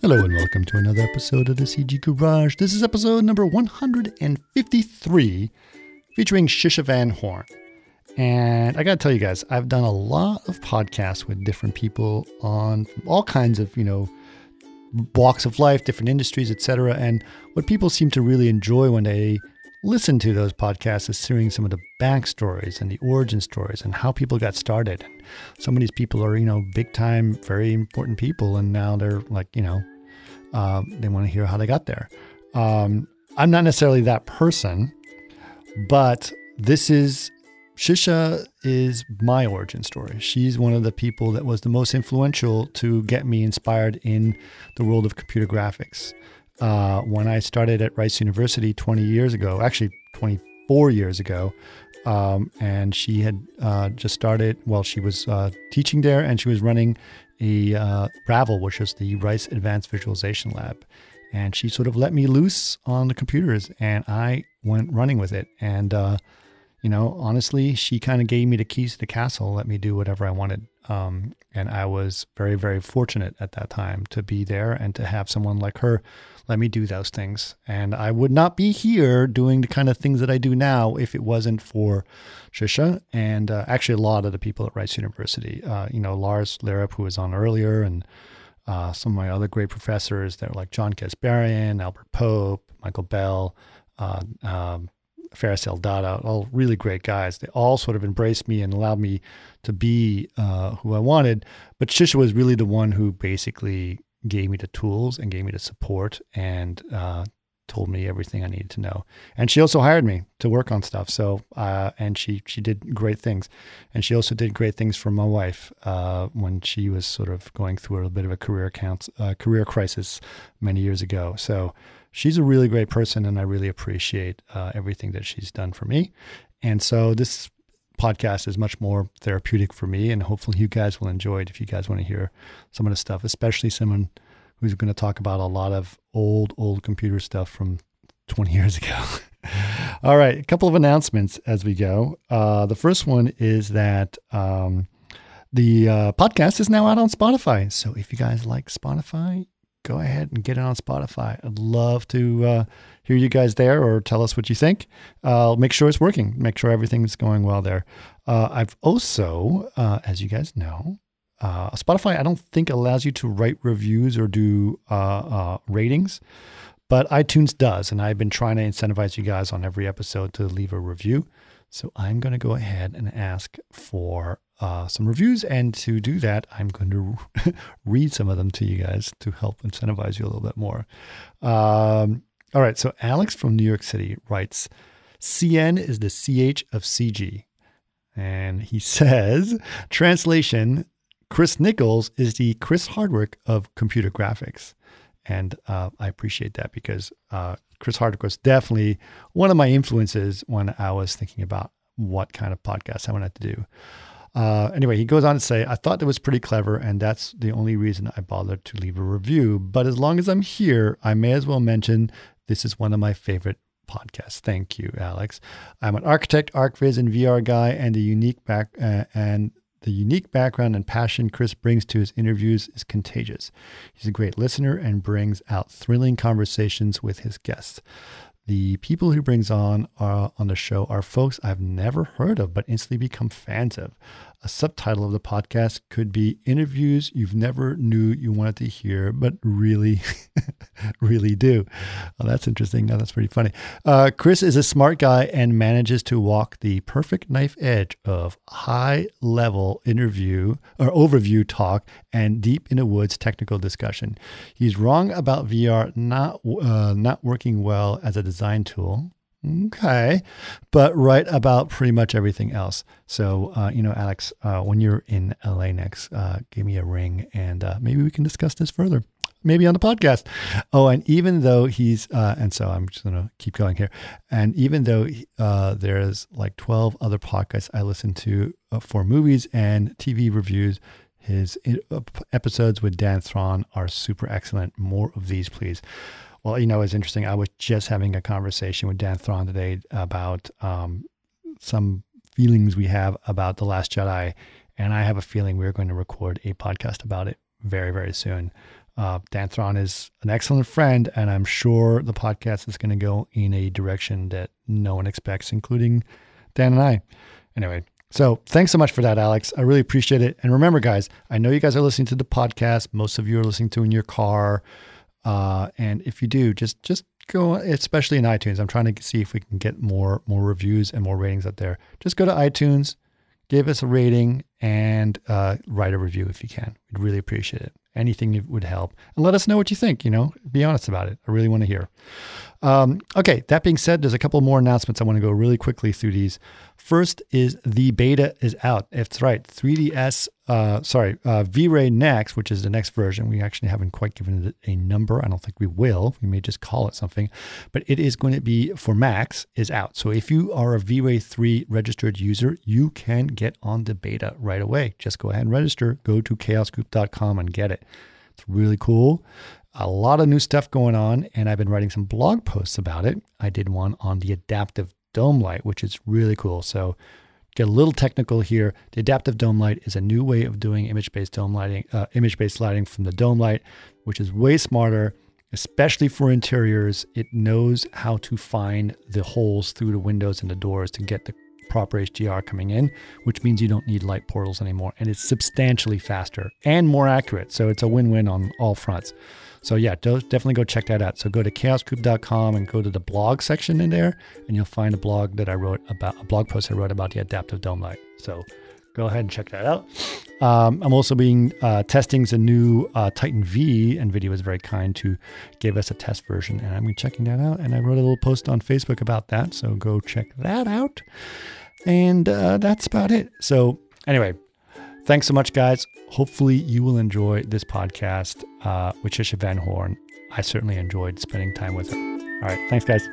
Hello and welcome to another episode of the CG Garage. This is episode number 153, featuring Shisha Van Horn. And I got to tell you guys, I've done a lot of podcasts with different people on all kinds of, walks of life, different industries, etc. And what people seem to really enjoy when they listen to those podcasts is hearing some of the backstories and the origin stories and how people got started. And some of these people are, big time, very important people. And now they're like, they want to hear how they got there. I'm not necessarily that person, but Shisha is my origin story. She's one of the people that was the most influential to get me inspired in the world of computer graphics. When I started at Rice University 20 years ago, actually 24 years ago, and she had just started, she was teaching there, and she was running a RAVL, which is the Rice Advanced Visualization Lab. And she sort of let me loose on the computers, and I went running with it. And, honestly, she kind of gave me the keys to the castle, let me do whatever I wanted. And I was very, very fortunate at that time to be there and to have someone like her let me do those things. And I would not be here doing the kind of things that I do now if it wasn't for Shisha and actually a lot of the people at Rice University. Lars Lerup, who was on earlier, and some of my other great professors that are like John Kasparian, Albert Pope, Michael Bell, Ferris Eldada, all really great guys. They all sort of embraced me and allowed me to be who I wanted. But Shisha was really the one who basically gave me the tools and gave me the support and told me everything I needed to know. And she also hired me to work on stuff. So, and she did great things. And she also did great things for my wife when she was sort of going through a bit of a career crisis many years ago. So she's a really great person, and I really appreciate everything that she's done for me. And so this podcast is much more therapeutic for me, and hopefully you guys will enjoy it if you guys want to hear some of the stuff, especially someone who's going to talk about a lot of old computer stuff from 20 years ago. All right, a couple of announcements as we go. The first one is that the podcast is now out on Spotify. So if you guys like Spotify, go ahead and get it on Spotify. I'd love to hear you guys there or tell us what you think. Make sure it's working. Make sure everything's going well there. I've also, as you guys know, Spotify, I don't think allows you to write reviews or do ratings, but iTunes does. And I've been trying to incentivize you guys on every episode to leave a review. So I'm going to go ahead and ask for some reviews. And to do that, I'm going to read some of them to you guys to help incentivize you a little bit more. All right. So Alex from New York City writes, CN is the CH of CG. And he says, translation, Chris Nichols is the Chris Hardwick of computer graphics. And I appreciate that because Chris Hardwick was definitely one of my influences when I was thinking about what kind of podcast I wanted to do. Anyway, he goes on to say, I thought it was pretty clever, and that's the only reason I bothered to leave a review. But as long as I'm here, I may as well mention this is one of my favorite podcasts. Thank you, Alex. I'm an architect, ArcViz, and VR guy, and the unique background and passion Chris brings to his interviews is contagious. He's a great listener and brings out thrilling conversations with his guests. The people he brings on the show are folks I've never heard of, but instantly become fans of. A subtitle of the podcast could be interviews you've never knew you wanted to hear, but really, really do. Oh, that's interesting. No, that's pretty funny. Chris is a smart guy and manages to walk the perfect knife edge of high-level interview or overview talk and deep in the woods technical discussion. He's wrong about VR not working well as a design tool. Okay. But right about pretty much everything else. So, Alex, when you're in LA next, give me a ring and maybe we can discuss this further, maybe on the podcast. Oh, and even though and so I'm just going to keep going here. And even though there's like 12 other podcasts I listen to for movies and TV reviews, his episodes with Dan Thron are super excellent. More of these, please. Well, it's interesting. I was just having a conversation with Dan Thron today about some feelings we have about The Last Jedi, and I have a feeling we're going to record a podcast about it very, very soon. Dan Thron is an excellent friend, and I'm sure the podcast is going to go in a direction that no one expects, including Dan and I. Anyway, so thanks so much for that, Alex. I really appreciate it. And remember, guys, I know you guys are listening to the podcast. Most of you are listening to it in your car. And if you do, just go, especially in iTunes. I'm trying to see if we can get more reviews and more ratings out there. Just go to iTunes, give us a rating, and write a review if you can. We'd really appreciate it. Anything would help. And let us know what you think, be honest about it. I really want to hear. Okay, that being said, there's a couple more announcements. I want to go really quickly through these. First is the beta is out. That's right. 3DS, V-Ray Next, which is the next version. We actually haven't quite given it a number. I don't think we will. We may just call it something. But it is going to be, for Macs, is out. So if you are a V-Ray 3 registered user, you can get on the beta right away. Just go ahead and register. Go to chaosgroup.com and get it. It's really cool. A lot of new stuff going on, and I've been writing some blog posts about it. I did one on the adaptive dome light, which is really cool. So get a little technical here. The adaptive dome light is a new way of doing image-based lighting from the dome light, which is way smarter, especially for interiors. It knows how to find the holes through the windows and the doors to get the proper HDR coming in, which means you don't need light portals anymore. And it's substantially faster and more accurate. So it's a win-win on all fronts. So yeah, definitely go check that out. So go to chaosgroup.com and go to the blog section in there, and you'll find a blog post I wrote about the adaptive dome light. So go ahead and check that out. I'm also testing the new Titan V, and NVIDIA was very kind to give us a test version, and I'm checking that out. And I wrote a little post on Facebook about that, so go check that out. And that's about it. So anyway, thanks so much, guys. Hopefully you will enjoy this podcast with Trisha Van Horn. I certainly enjoyed spending time with her. All right. Thanks, guys.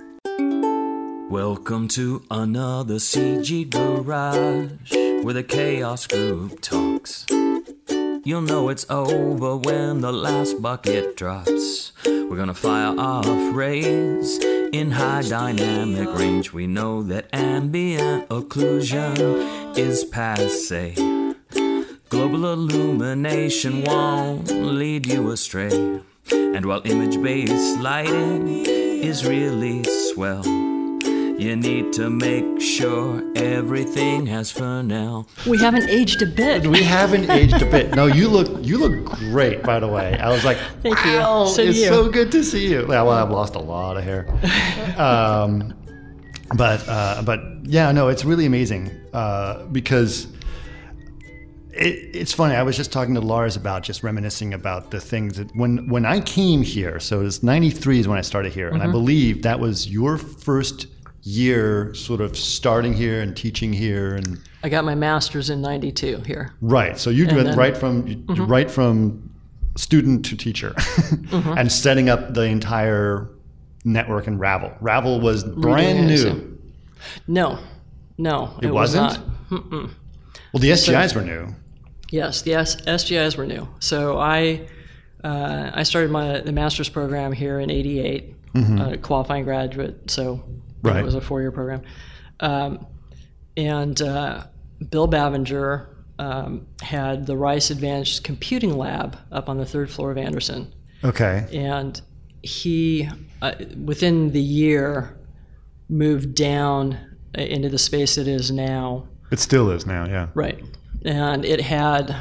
Welcome to another CG Garage, where the Chaos Group talks. You'll know it's over when the last bucket drops. We're gonna fire off rays in high dynamic range. We know that ambient occlusion is passé. Global illumination won't lead you astray. And while image-based lighting is really swell, you need to make sure everything has Fresnel. We haven't aged a bit. We haven't aged a bit. No, you look great, by the way. I was like, thank wow, you. It's so good to see you. Well, I've lost a lot of hair. But yeah, no, it's really amazing because it's funny. I was just talking to Lars about just reminiscing about the things that when I came here, so it was 93 is when I started here. And I believe that was your first year sort of starting here and teaching here. And I got my master's in 92 here. Right. So you went right from student to teacher and setting up the entire network in Ravel. Ravel was brand new. No, it wasn't? Was not. Well, the SGIs were new. Yes, the SGIs were new. So I started the master's program here in '88, qualifying graduate. So it was a 4-year program. And Bill Bavinger had the Rice Advanced Computing Lab up on the 3rd floor of Anderson. Okay. And he, within the year, moved down into the space it is now. It still is now, yeah. Right. And it had,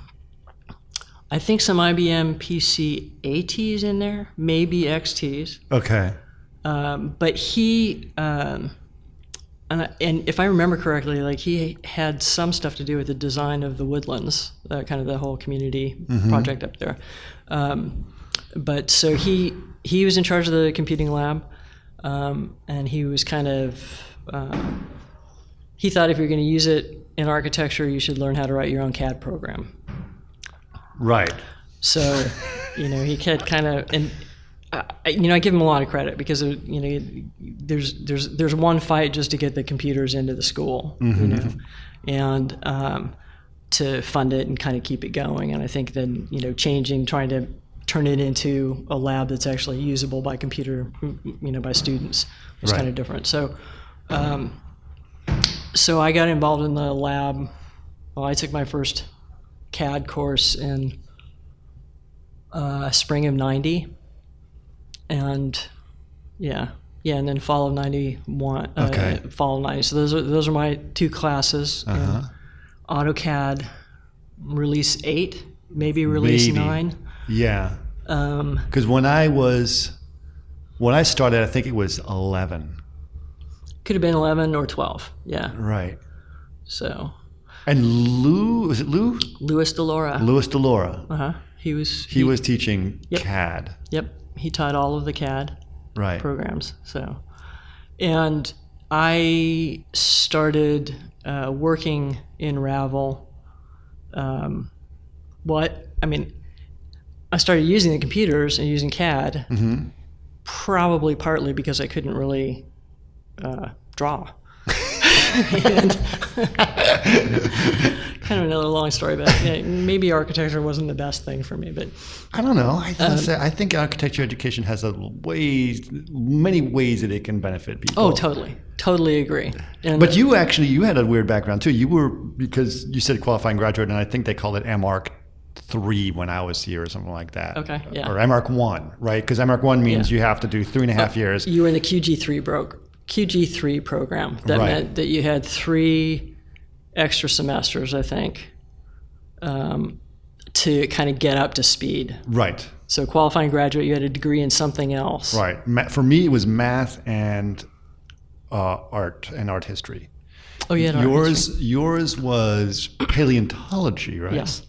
I think, some IBM PC ATs in there, maybe XTs. Okay. But he, and if I remember correctly, like he had some stuff to do with the design of the Woodlands, kind of the whole community project up there. But so he was in charge of the computing lab, and he was kind of, he thought if you're going to use it in architecture, you should learn how to write your own CAD program. Right. So, he had kind of, and I give him a lot of credit because there's one fight just to get the computers into the school, and to fund it and kind of keep it going. And I think then trying to turn it into a lab that's actually usable by computer, by students was kind of different. So, so I got involved in the lab. Well, I took my first CAD course in spring of 90, and and then fall of 91. Fall of 90. So those are my 2 classes. Uh-huh. AutoCAD release 8, maybe release 9. Yeah. Because when I started, I think it was 11. Could have been 11 or 12. Yeah. Right. So. And was it Lou? Louis DeLaura. Louis DeLaura. Uh-huh. He was teaching CAD. Yep. He taught all of the CAD programs. So, and I started working in Ravel. I started using the computers and using CAD, probably partly because I couldn't really draw. And kind of another long story, but maybe architecture wasn't the best thing for me. But I don't know. I think architecture education has many ways that it can benefit people. Oh, totally agree. But you had a weird background too. Because you said qualifying graduate, and I think they called it MArch 3 when I was here or something like that. Okay, yeah. Or MArch 1, right? Because MArch 1 means you have to do 3.5 years. You were in the QG3 program. That meant that you had 3 extra semesters, I think, to kind of get up to speed. Right. So qualifying graduate, you had a degree in something else. Right. For me, it was math and art and art history. Oh, yeah. Yours was paleontology, right? Yes.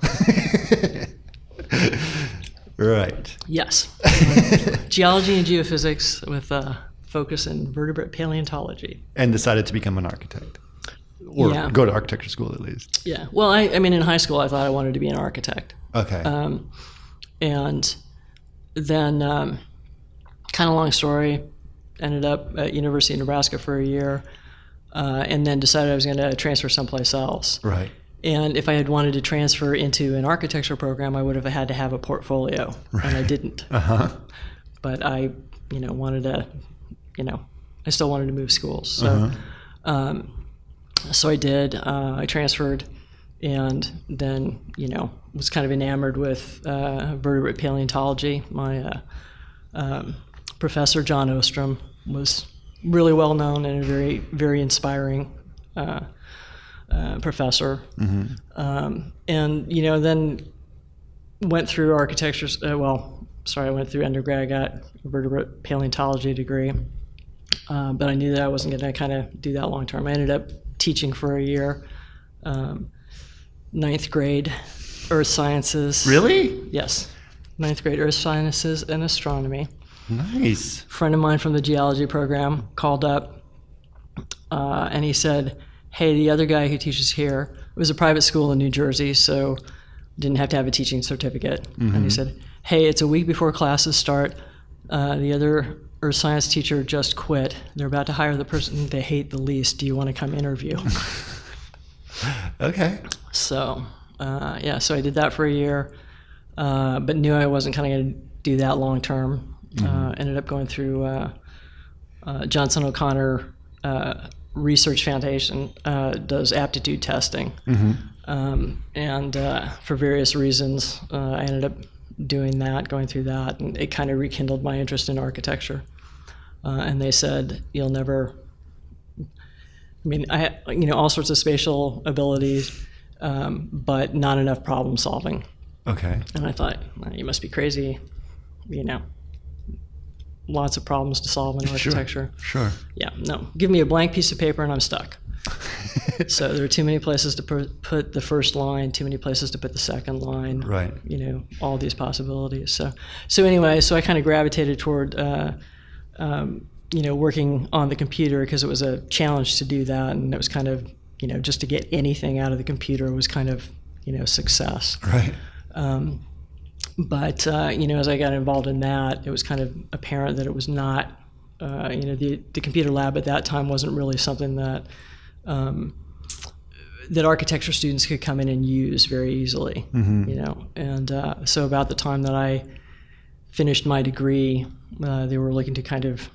Right. Yes. Geology and geophysics with a focus in vertebrate paleontology. And decided to become an architect. Or go to architecture school at least. Yeah. Well, I mean, in high school, I thought I wanted to be an architect. Okay. And then, kind of long story, ended up at University of Nebraska for a year, and then decided I was going to transfer someplace else. Right. And if I had wanted to transfer into an architecture program, I would have had to have a portfolio, and I didn't. Uh-huh. But I, wanted to, I still wanted to move schools. So, so I did. I transferred, and then, was kind of enamored with vertebrate paleontology. My professor, John Ostrom, was really well known and a very, very inspiring professor. Mm-hmm. And, then went through architecture. I went through undergrad, got a vertebrate paleontology degree. But I knew that I wasn't going to kind of do that long term. I ended up teaching for a year, 9th grade earth sciences. Really? Yes. 9th grade earth sciences and astronomy. Nice. A friend of mine from the geology program called up and he said, hey, the other guy who teaches here, it was a private school in New Jersey, so didn't have to have a teaching certificate. Mm-hmm. And he said, hey, it's a week before classes start. The other earth science teacher just quit. They're about to hire the person they hate the least. Do you want to come interview? Okay. So, so I did that for a year, but knew I wasn't kind of going to do that long term. Mm-hmm. Ended up going through Johnson O'Connor Research Foundation, does aptitude testing. Mm-hmm. And for various reasons, I ended up doing that, going through that, and it kind of rekindled my interest in architecture. And they said, you'll never, I had, all sorts of spatial abilities, but not enough problem solving. Okay. And I thought, well, you must be crazy, lots of problems to solve in architecture. Sure. Yeah, no, give me a blank piece of paper and I'm stuck. So there are too many places to put the first line, too many places to put the second line. Right. All these possibilities. So anyway, I kind of gravitated toward, working on the computer because it was a challenge to do that, and it was kind of, just to get anything out of the computer was kind of, success. Right. But as I got involved in that, it was kind of apparent that it was not, the computer lab at that time wasn't really something that that architecture students could come in and use very easily. Mm-hmm. And so about the time that I finished my degree, they were looking to kind of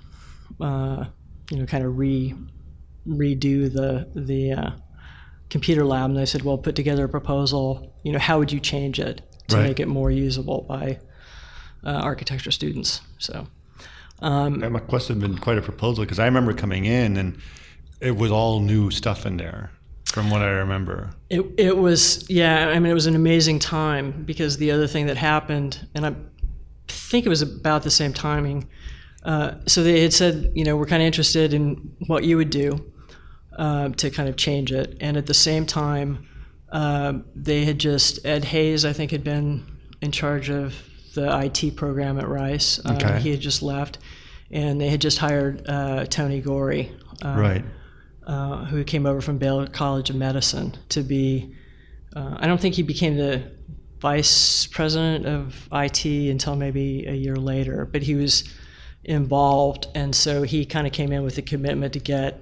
redo the computer lab, and they said, well, put together a proposal. How would you change it to make it more usable by architecture students. So That must have been quite a proposal, because I remember coming in and it was all new stuff in there, from what I remember. it was, yeah, I mean, it was an amazing time, because the other thing that happened, and I think it was about the same timing, so they had said, we're kind of interested in what you would do to kind of change it. And at the same time, they had Ed Hayes, I think, had been in charge of the IT program at Rice. Okay. He had just left, and they had just hired Tony Gorey, Right. who came over from Baylor College of Medicine to be, I don't think he became the vice president of IT until maybe a year later, but he was involved, and so he kind of came in with a commitment to get,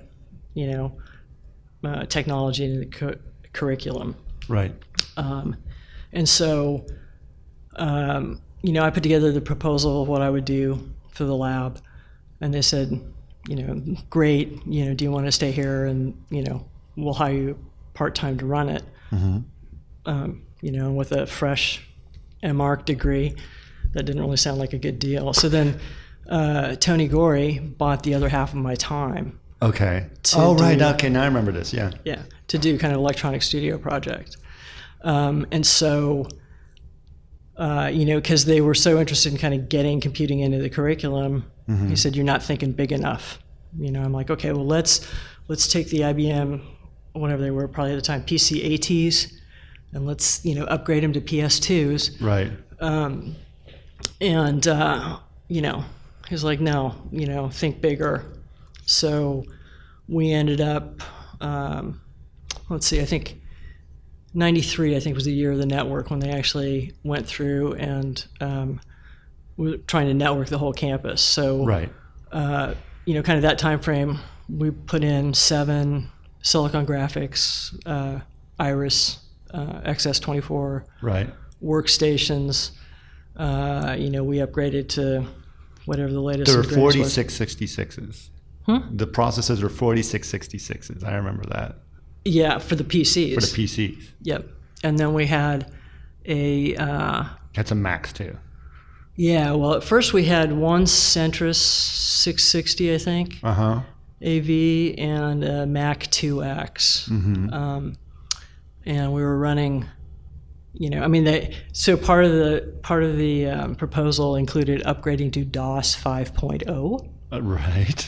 technology into the curriculum. Right. And so, I put together the proposal of what I would do for the lab, and they said, great, do you want to stay here, and, we'll hire you part-time to run it. With a fresh MArch degree, that didn't really sound like a good deal. So then Tony Gorey bought the other half of my time. Okay. Right. Okay, now I remember this, yeah. Yeah, to do kind of electronic studio project. And so, because they were so interested in kind of getting computing into the curriculum, he said, you're not thinking big enough. I'm like, okay, well, let's take the IBM, whatever they were, probably at the time, PC-ATs, and let's, upgrade them to PS2s. Right. He's like, no, think bigger. So we ended up, let's see, I think 93, I think, was the year of the network, when they actually went through and were trying to network the whole campus. So, right. Kind of that time frame, we put in 7 Silicon Graphics, Iris, XS24 right. workstations. We upgraded to whatever the latest. There were 4666s. The processors were 4666s. I remember that. Yeah, for the PCs. For the PCs. Yep. And then we had had some Macs too. Yeah, well, at first we had one Centrus 660, I think. AV, and a Mac 2X. And we were running, so part of the proposal included upgrading to DOS 5.0. Right.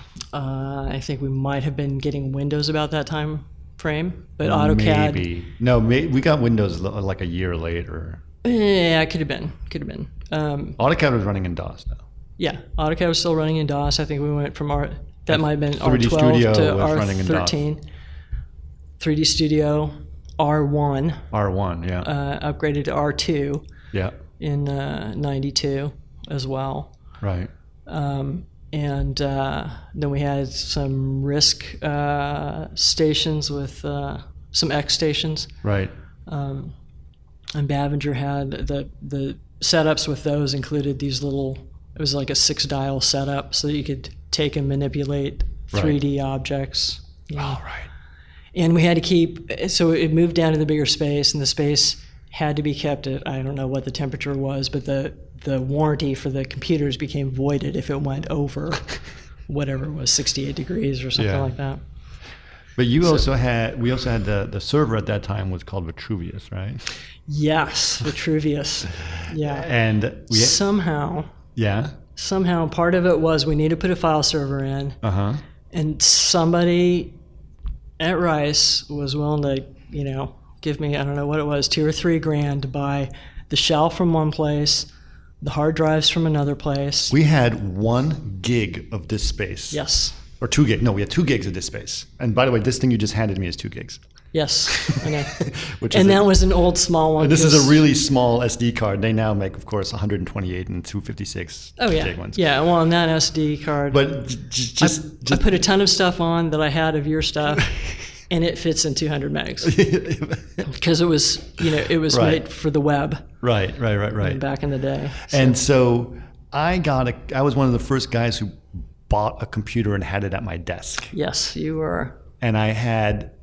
I think we might have been getting Windows about that time frame, but AutoCAD. Maybe. No, we got Windows like a year later. Yeah, it could have been. AutoCAD was running in DOS though. Yeah, AutoCAD was still running in DOS. I think we went from that might have been 3D R12 Studio to was running in DOS. R13. 3D Studio, R1. R1, yeah. Upgraded to R2. Yeah. In 92 as well. Right. And then we had some RISC stations with some X stations. Right. And Bavinger had the setups with those included these little, it was like a 6-dial setup so that you could take and manipulate 3D objects. Oh, right. And we had to keep, so it moved down to the bigger space, and the space had to be kept at, I don't know what the temperature was, but the warranty for the computers became voided if it went over whatever it was, 68 degrees or something like that. But we also had the server at that time was called Vitruvius, right? Yes, Vitruvius. Yeah. And somehow part of it was we needed to put a file server in. And somebody at Rice was willing to, give me, I don't know what it was, $2,000 or $3,000 to buy the shell from one place, the hard drives from another place. We had 1 gig of disk space. Yes. Or 2 gig. No, we had 2 gigs of disk space. And by the way, this thing you just handed me is 2 gigs. Yes, I know. That was an old small one. This is a really small SD card. They now make, of course, 128 and 256 gig ones. Yeah, well, on that SD card, but I put a ton of stuff on that I had of your stuff, and it fits in 200 megs because it was, it was made for the web. Right. Back in the day. So. And so I was one of the first guys who bought a computer and had it at my desk. Yes, you were. And I had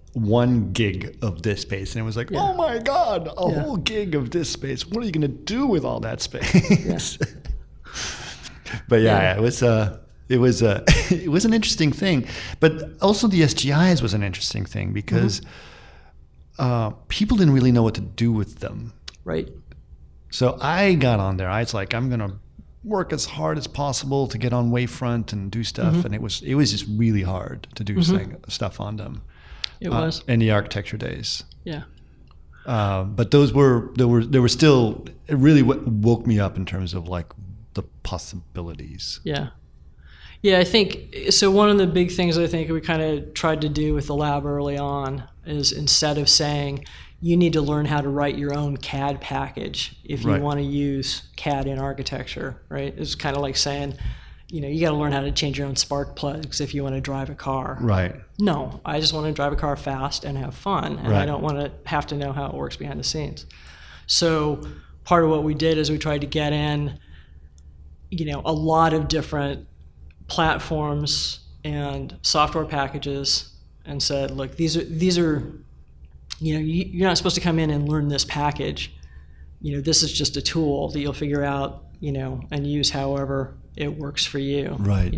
1 gig of disk space, and it was like, oh my God, a whole gig of disk space. What are you going to do with all that space? But it was it was an interesting thing. But also the SGIs was an interesting thing because people didn't really know what to do with them. Right. So I got on there. I was like, I'm going to work as hard as possible to get on Wavefront and do stuff. And it was just really hard to do stuff on them. It was in the architecture days. Yeah. But there were still, it really woke me up in terms of like the possibilities. Yeah. Yeah, I think, so one of the big things I think we kind of tried to do with the lab early on is instead of saying, you need to learn how to write your own CAD package if you want to use CAD in architecture, right? It's kind of like saying, you got to learn how to change your own spark plugs if you want to drive a car. Right. No, I just want to drive a car fast and have fun, and I don't want to have to know how it works behind the scenes. So part of what we did is we tried to get in, a lot of different platforms and software packages and said, look, these are you're not supposed to come in and learn this package. This is just a tool that you'll figure out, and use however it works for you. Right.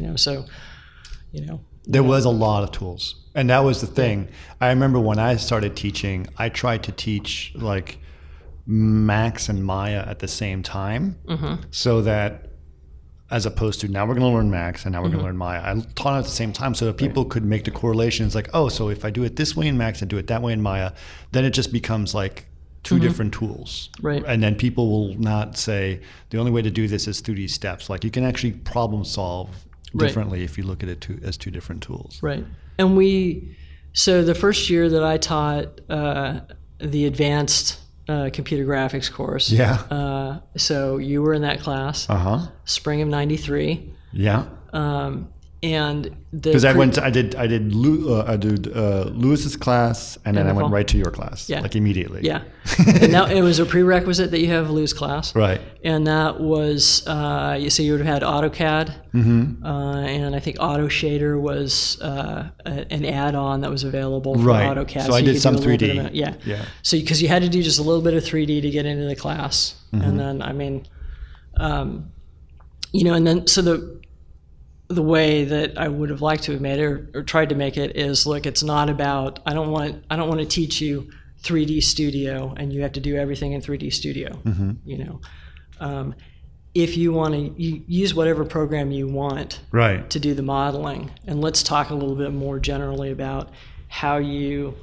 There was a lot of tools. And that was the thing. I remember when I started teaching, I tried to teach like Max and Maya at the same time so that, as opposed to now we're going to learn Max and now we're going to learn Maya. I taught it at the same time so that people could make the correlations like, oh, so if I do it this way in Max and do it that way in Maya, then it just becomes like 2 different tools. Right. And then people will not say the only way to do this is through these steps. Like you can actually problem solve differently if you look at it as 2 different tools. Right. And so the first year that I taught the advanced computer graphics course. Yeah. So you were in that class. Spring of '93. Yeah. And because I did Lewis's class, and then I went right to your class, like immediately. Yeah. And now it was a prerequisite that you have Lewis class. Right. And that was so you would have had AutoCAD, and I think AutoShader was an add-on that was available for AutoCAD. So I did some 3D. Yeah. So because you had to do just a little bit of 3D to get into the class, and then and then so the way that I would have liked to have made it or tried to make it is, look, it's not about, I don't want to teach you 3D Studio and you have to do everything in 3D Studio. If you want to use whatever program you want to do the modeling, and let's talk a little bit more generally about how you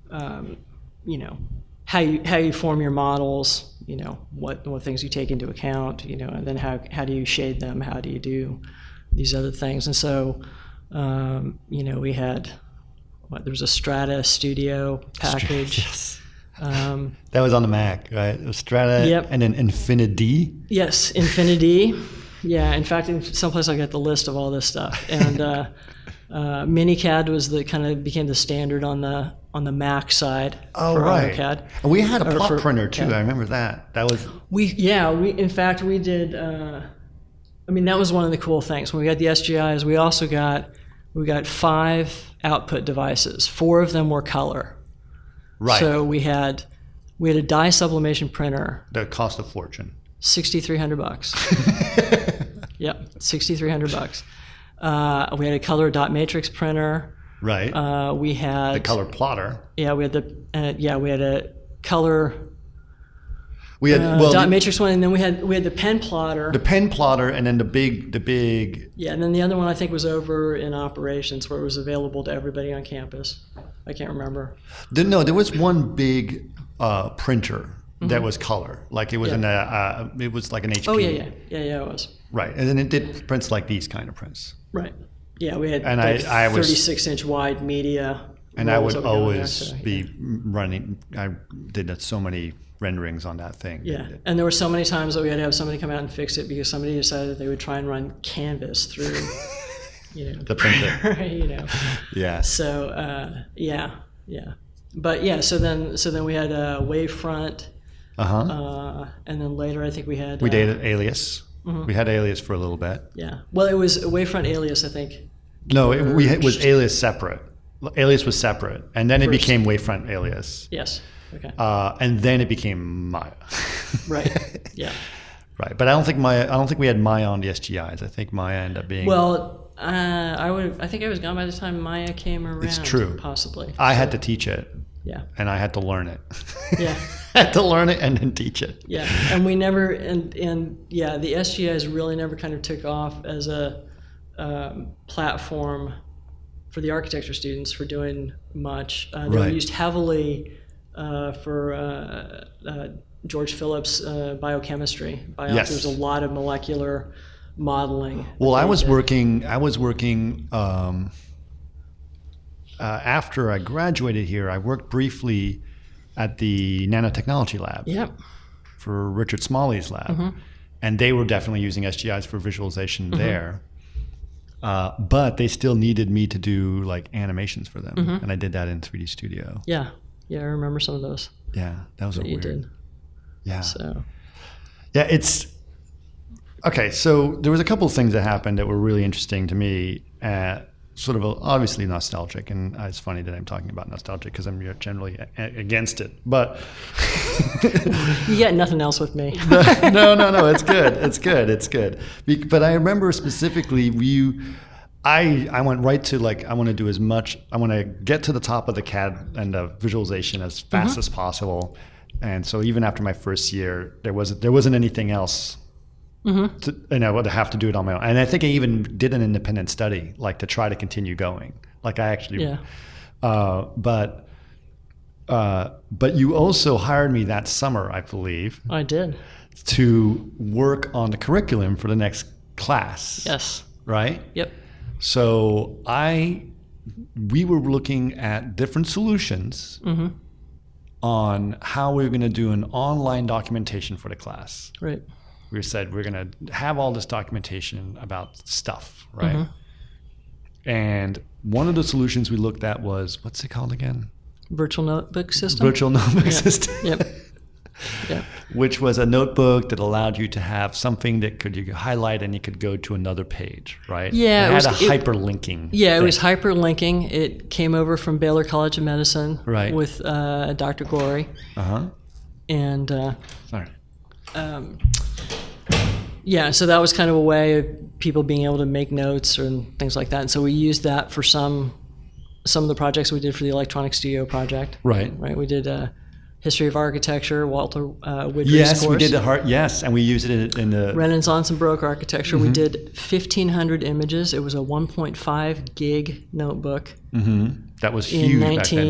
how you form your models, what things you take into account, and then how do you shade them, how do you do these other things. And so, we had, there was a Strata Studio package. Yes. That was on the Mac, right? It was Strata and then Infinity. Yes, Infinity. Yeah, in fact, in someplace I got the list of all this stuff. And Minicad was became the standard on the Mac side for AutoCAD. And we had a plot printer too. I remember that. That was we did. That was one of the cool things. When we got the SGIs, we also got 5 output devices. 4 of them were color. Right. So we had a dye sublimation printer. That cost a fortune. $6,300. Yep, $6,300. We had a color dot matrix printer. Right. We had the color plotter. Yeah, we had we had a color. We had dot matrix one, and then we had the pen plotter. The pen plotter, and then the big. Yeah, and then the other one I think was over in operations where it was available to everybody on campus. I can't remember. There was one big printer that was color, like it was it was like an HP. Oh yeah, it was. Right, and then it did prints like these kind of prints. Right. Yeah, we had and I 36-inch wide media. And I would always be running. I did so many renderings on that thing. Yeah, and there were so many times that we had to have somebody come out and fix it because somebody decided that they would try and run Canvas through, the printer. Yeah. So but so then we had Wavefront. And then later I think we had. We did Alias. We had Alias for a little bit. Yeah. Well, it was Wavefront Alias, I think. No, it was Alias separate. Alias was separate, and then it First. became Wavefront Alias. Yes. Okay. And then it became Maya. Right. Yeah. Right, but I don't think we had Maya on the SGIs. I think Maya ended up being. Well, I think I was gone by the time Maya came around. It's true. Possibly. I had to teach it. Yeah. And I had to learn it. Yeah. I had to learn it and then teach it. Yeah, and we never and yeah, the SGIs really never kind of took off as a platform for the architecture students for doing much. They were Right. used heavily for George Phillips' biochemistry. Yes. There's a lot of molecular modeling. Well, I was working after I graduated here. I worked briefly at the nanotechnology lab Yep. for Richard Smalley's lab, and they were definitely using SGIs for visualization there. But they still needed me to do like animations for them, and I did that in 3D Studio. Yeah. Yeah, I remember some of those Yeah, that was that a you weird. did. Yeah, So yeah. It's okay. So there was a couple of things that happened that were really interesting to me. Sort of obviously nostalgic, and it's funny that I'm talking about nostalgic because I'm generally against it. But you got nothing else with me. no, it's good. It's good. But I remember specifically I went right to like I want to do as much. I want to get to the top of the CAD and the visualization as fast as possible. And so even after my first year, there wasn't anything else. To have to do it on my own. And I think I even did an independent study, like to try to continue going. Like I actually, Yeah. But you also hired me that summer, I believe, I did. to work on the curriculum for the next class. Yes. Right? Yep. So we were looking at different solutions on how we were going to do an online documentation for the class. Right. We said we're going to have all this documentation about stuff, right? And one of the solutions we looked at was, what's it called again? Virtual notebook system. Virtual notebook system. Yep. Yep. Which was a notebook that allowed you to have something that you could highlight and you could go to another page, right? Yeah, it had was- a hyperlinking. Yeah, it thing. was hyperlinking. It came over from Baylor College of Medicine Right. with Dr. Gorey. And Sorry. yeah, so that was kind of a way of people being able to make notes and things like that. And so we used that for some of the projects we did for the Electronic Studio project. Right. Right. We did History of Architecture, Walter Woodry's Yes, course. we did yes, and we used it in the Renaissance and Baroque architecture. We did 1,500 images. It was a 1.5 gig notebook that was in huge back then.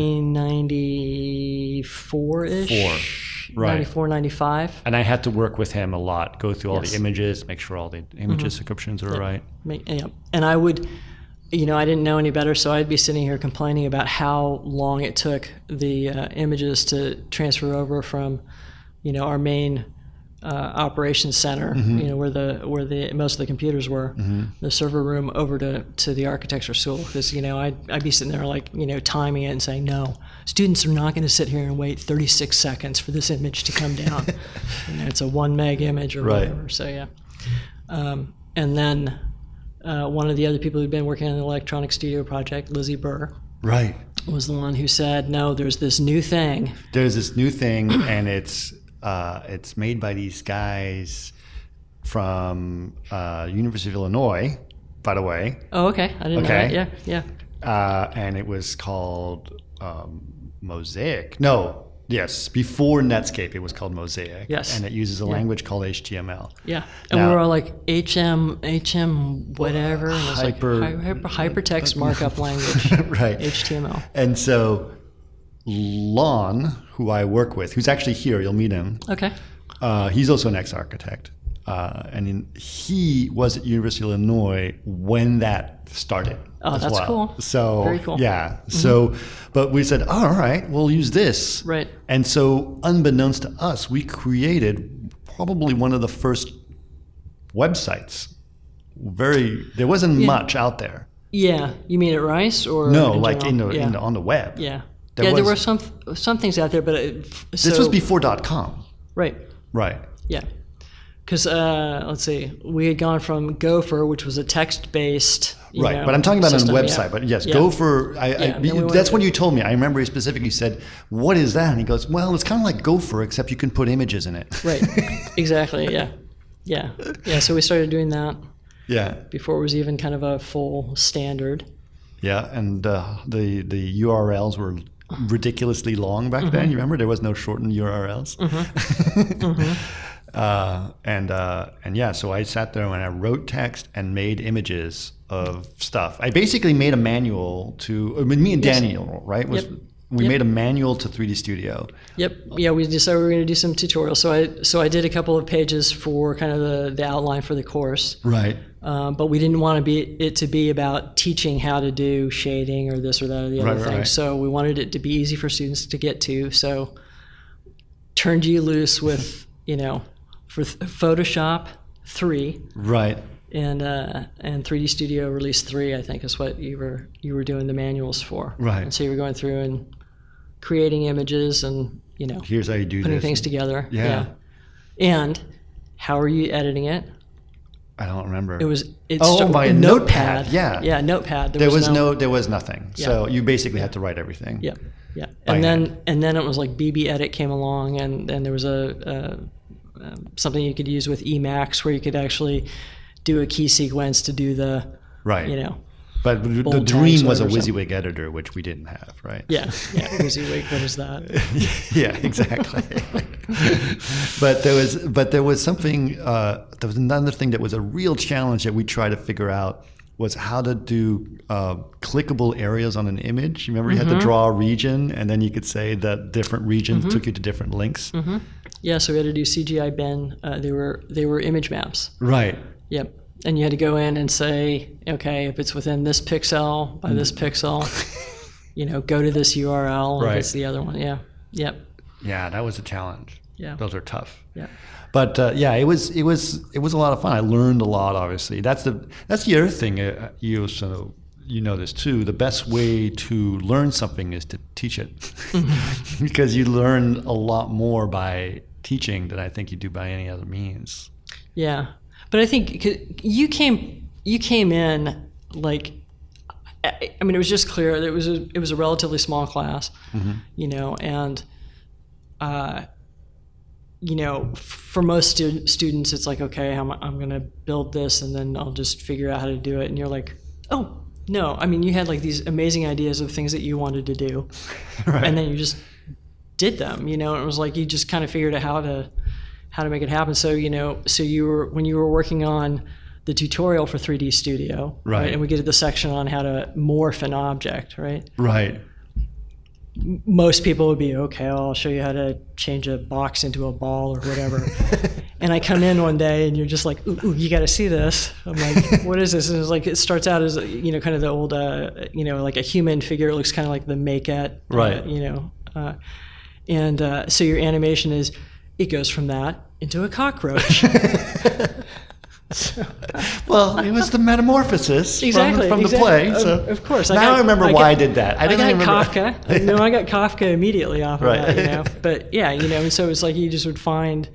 1994-ish. Right. 94, 95. And I had to work with him a lot, go through all Yes. the images, make sure all the image descriptions are right. Yeah. And I would, I didn't know any better, so I'd be sitting here complaining about how long it took the images to transfer over from, our main operations center, where the most of the computers were, the server room, over to the architecture school. Because I'd be sitting there like timing it and saying, no, students are not going to sit here and wait 36 seconds for this image to come down. It's a 1 meg image or Right. whatever. So yeah, and then. One of the other people who'd been working on the Electronic Studio project, Lizzie Burr, Right. was the one who said, no, there's this new thing. There's this new thing, and it's made by these guys from University of Illinois, by the way. Oh, okay. I didn't know Okay. that. Yeah. And it was called Mosaic. No, yes, before Netscape, it was called Mosaic. Yes. And it uses a language called HTML. Yeah. And Now- we were all like, HM, whatever. And it was hypertext markup language, Right. HTML. And so Lon, who I work with, who's actually here, you'll meet him. Okay. He's also an ex-architect. He was at University of Illinois when that started. Oh, as that's well. cool. So Very cool. yeah. So, but we said, all right, we'll use this. Right. And so, unbeknownst to us, we created probably one of the first websites. There wasn't much out there. Yeah. You mean at Rice or? No, in like general? on the web. Yeah. There There was- were some things out there, but This was before .com. Right. Right. Yeah. Because, let's see, we had gone from Gopher, which was a text-based Right, but I'm talking about system, on a website. yeah. But yes, Yeah. Gopher. and then we went That's to- when you told me. I remember specifically you said, "What is that?" And he goes, "Well, it's kind of like Gopher, except you can put images in it." Right. Exactly. Yeah. So we started doing that Yeah, before it was even kind of a full standard. yeah, and the URLs were ridiculously long back then. You remember there was no shortened URLs. And yeah, so I sat there and I wrote text and made images of stuff. I basically made a manual to. I mean, me and Daniel, right? We Yep. made a manual to 3D Studio. Yep. Yeah, we decided we were going to do some tutorials. So I did a couple of pages for kind of the outline for the course. Right. But we didn't want it to be about teaching how to do shading or this or that or the other thing. Right. So we wanted it to be easy for students to get to. So turned you loose with, for Photoshop 3 Right. and 3D Studio Release 3, I think is what you were doing the manuals for. Right. And so you were going through and creating images and, Here's how you do putting this. things together. Yeah. And how are you editing it? I don't remember. It's by a notepad. Yeah. Yeah, notepad. There was nothing. Yeah. So you basically had to write everything. Yeah. By And then it was like BB Edit came along, and there was a something you could use with Emacs where you could actually do a key sequence to do the Right. But the bold dream tags was a or something. WYSIWYG editor, which we didn't have, right? Yeah, WYSIWYG. What is that? Yeah, exactly. but there was something. There was another thing that was a real challenge that we tried to figure out was how to do clickable areas on an image. Remember, you had to draw a region, and then you could say that different regions took you to different links. Yeah, so we had to do CGI bin. They were image maps. Right. Yep. And you had to go in and say, okay, if it's within this pixel by this pixel, go to this URL. Right. If it's the other one. Yeah. Yep. Yeah, that was a challenge. Yeah. Those are tough. Yeah. But it was a lot of fun. I learned a lot. Obviously, that's the other thing. You know this too. The best way to learn something is to teach it, because you learn a lot more by teaching than I think you do by any other means. Yeah, but I think you came in like, I mean, it was just clear that it was a relatively small class, and for most students, it's like, okay, I'm going to build this and then I'll just figure out how to do it. And you're like, oh, no. I mean, you had like these amazing ideas of things that you wanted to do. Right. And then you just did them, and it was like you just kind of figured out how to make it happen. So, when you were working on the tutorial for 3D Studio, right? And we get to the section on how to morph an object, right? Right. Most people would be, okay, I'll show you how to change a box into a ball or whatever. And I come in one day and you're just like, ooh, you got to see this. I'm like, what is this? And it's like, it starts out as, kind of the old, like a human figure. It looks kind of like the Make-It, right. So your animation is, it goes from that into a cockroach. Well, it was the metamorphosis exactly, from the play. So of course. Now I remember why I did that. I got Kafka. No, I got Kafka immediately off of right. that. But yeah, and so it's like you just would find,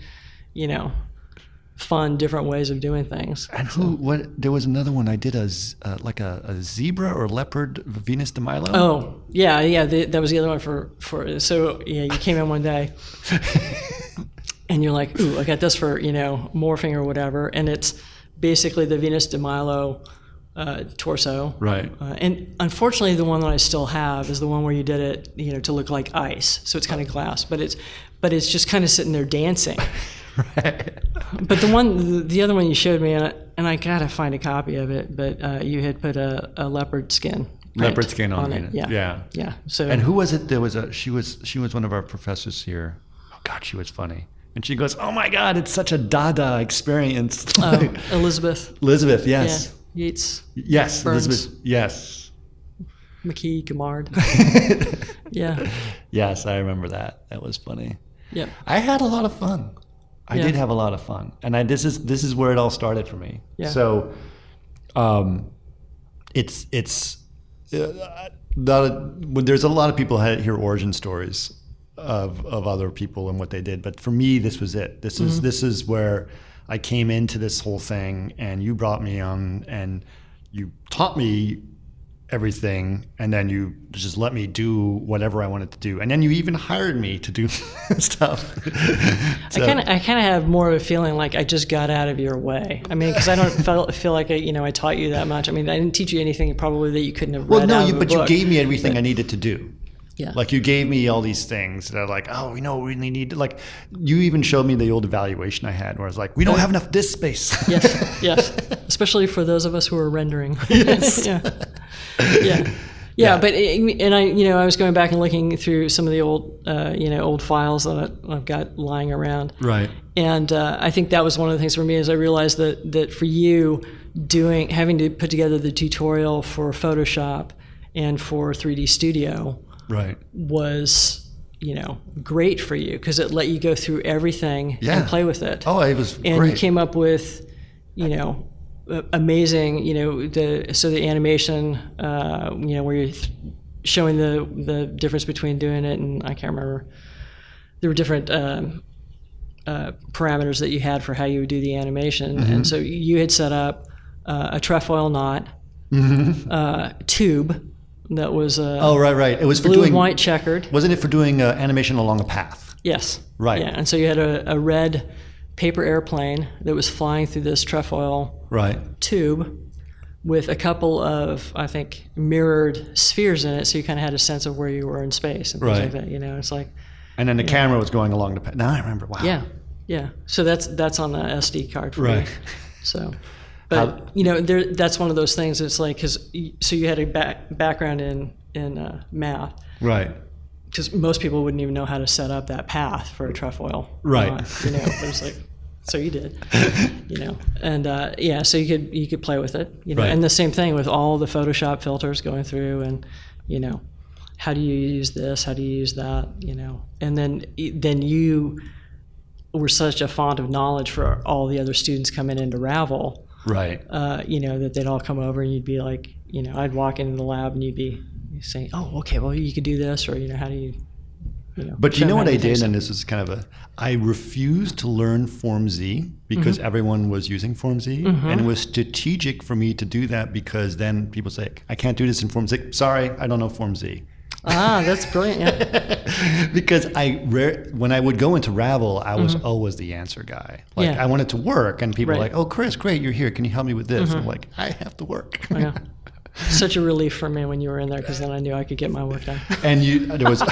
fun different ways of doing things. And there was another one I did like a zebra or leopard Venus de Milo. Oh yeah. That was the other one for. So yeah, you came in one day. And you're like, ooh, I got this for, morphing or whatever. And it's basically the Venus de Milo torso. Right. And unfortunately, the one that I still have is the one where you did it, to look like ice. So it's kind of glass, but it's just kind of sitting there dancing. Right. But the other one you showed me, and I gotta find a copy of it, but you had put a leopard skin. Leopard skin on it. Yeah. So. And who was it? She was one of our professors here. Oh God, she was funny. And she goes, "Oh my God, it's such a Dada experience." Elizabeth. Elizabeth, yes. Yeah. Yeats. Yes, Burns. Elizabeth. Yes. McKee, Gamard. Yeah. Yes, I remember that. That was funny. Yep. I had a lot of fun. I did have a lot of fun, and this is where it all started for me. Yeah. So, there's a lot of people hear origin stories of other people and what they did, but for me, this was it. This is where I came into this whole thing, and you brought me on, and you taught me everything, and then you just let me do whatever I wanted to do, and then you even hired me to do stuff. So, I kind of have more of a feeling like I just got out of your way. I mean, because I don't feel like I taught you that much. I mean, I didn't teach you anything probably that you couldn't have read out of a but book. you gave me everything I needed to do. Yeah. Like you gave me all these things that are like, oh, we really need to, like, you even showed me the old evaluation I had where I was like, we don't have enough disk space. Yes. Especially for those of us who are rendering. Yes. Yeah. But I was going back and looking through some of the old, old files that I've got lying around. Right. And I think that was one of the things for me is I realized that for you having to put together the tutorial for Photoshop and for 3D Studio. Right. Was, great for you because it let you go through everything and play with it. Oh, it was and great. You came up with, amazing, the animation, where you're showing the difference between doing it, and I can't remember. There were different parameters that you had for how you would do the animation, and so you had set up a trefoil knot tube. That was right. It was blue for doing and white checkered. Wasn't it for doing animation along a path? Yes. Right. Yeah, and so you had a red paper airplane that was flying through this trefoil tube with a couple of, I think, mirrored spheres in it, so you kind of had a sense of where you were in space and things like that. It's like. And then the camera was going along the path. Now I remember. Wow. Yeah. So that's on the SD card for me. So. But that's one of those things. It's like so you had a background in math, right? Because most people wouldn't even know how to set up that path for a trefoil, right? But it's like, so you did, and so you could play with it, right. And the same thing with all the Photoshop filters going through, and how do you use this? How do you use that? And then you were such a font of knowledge for all the other students coming into Ravel. Right. That they'd all come over and you'd be like, I'd walk into the lab and you'd be saying, oh, okay, well, you could do this, or, how do you, But you know what I did, and this is kind of I refused to learn Form Z because everyone was using Form Z, and it was strategic for me to do that because then people say, I can't do this in Form Z. Sorry, I don't know Form Z. That's brilliant, yeah. Because when I would go into Ravel, I was always the answer guy. Like I wanted to work, and people were like, "Oh, Chris, great, you're here. Can you help me with this?" I'm like, "I have to work." Yeah. Such a relief for me when you were in there, because then I knew I could get my work done. And there was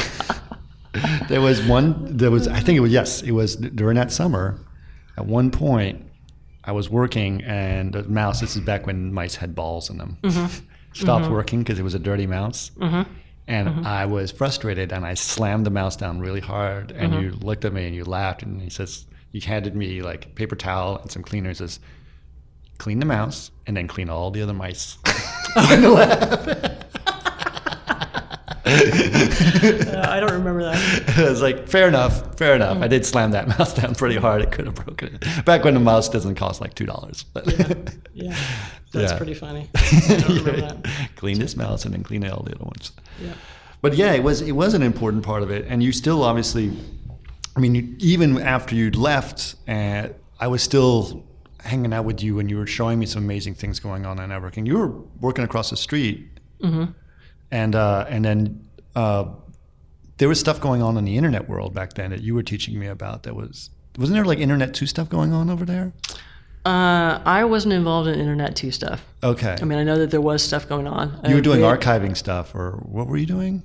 it was during that summer. At one point, I was working, and the mouse. This is back when mice had balls in them. Stopped working because it was a dirty mouse. And I was frustrated, and I slammed the mouse down really hard. And you looked at me and you laughed, and you handed me like paper towel and some cleaner. He says, clean the mouse and then clean all the other mice in the lab. I don't remember that. I was like, fair enough. I did slam that mouse down pretty hard. It could have broken it. Back when the mouse doesn't cost like $2. But yeah. That's pretty funny. I don't remember that. Clean this mouse and then clean all the other ones. Yeah. But yeah, it was an important part of it. And you still obviously, even after you'd left, I was still hanging out with you, and you were showing me some amazing things going on networking. You were working across the street. And then there was stuff going on in the internet world back then that you were teaching me about. Wasn't there like Internet 2 stuff going on over there? I wasn't involved in Internet 2 stuff. Okay. I know that there was stuff going on. You were doing archiving stuff, or what were you doing?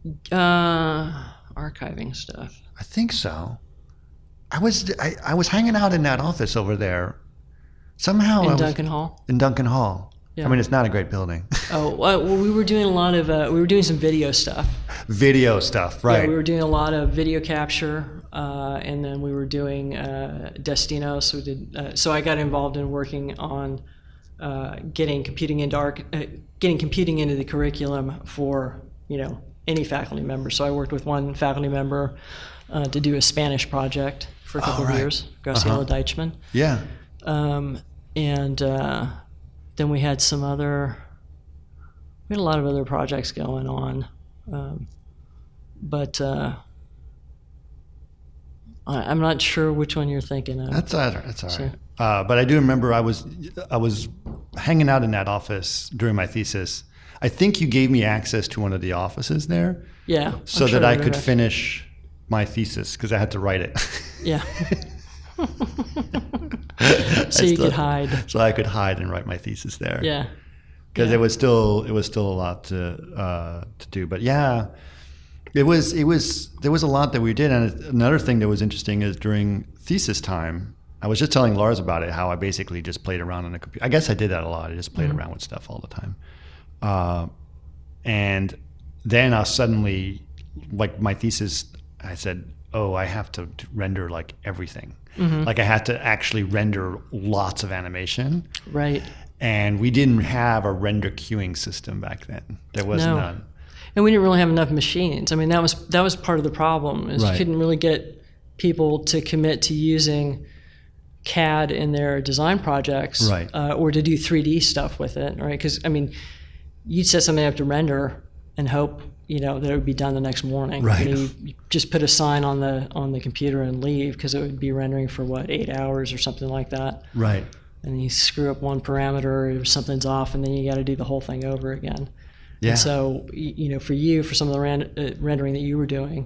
Archiving stuff. I think so. I was hanging out in that office over there. Somehow in Duncan Hall. In Duncan Hall. Yeah. It's not a great building. Well, we were doing a lot of we were doing some video stuff. Video stuff, right? Yeah, we were doing a lot of video capture, and then we were doing Destino. So I got involved in working on getting computing into the curriculum for any faculty member. So I worked with one faculty member to do a Spanish project for a couple of years, Graciela Deichmann. Yeah. Then we had a lot of other projects going on. I'm not sure which one you're thinking of. That's all right. That's all Sure. right. But I do remember I was hanging out in that office during my thesis. I think you gave me access to one of the offices there, Yeah. so that I could finish my thesis because I had to write it. Yeah. So you could hide. So I could hide and write my thesis there. Yeah. Because Yeah. it was still a lot to do. But yeah, there was a lot that we did. And another thing that was interesting is during thesis time, I was just telling Lars about it, how I basically just played around on a computer. I guess I did that a lot. I just played around with stuff all the time. And then I suddenly, like my thesis, I said, oh, I have to render like everything. Like I had to actually render lots of animation. Right. And we didn't have a render queuing system back then. There was No. none. And we didn't really have enough machines. I mean, that was part of the problem, is Right. you couldn't really get people to commit to using CAD in their design projects, Right. Or to do 3D stuff with it, right? Because I mean, you'd set something up to render and hope that it would be done the next morning. Right. You just put a sign on the computer and leave, because it would be rendering for 8 hours or something like that. Right. And you screw up one parameter or something's off, and then you got to do the whole thing over again. Yeah. And so, for some of the rendering that you were doing,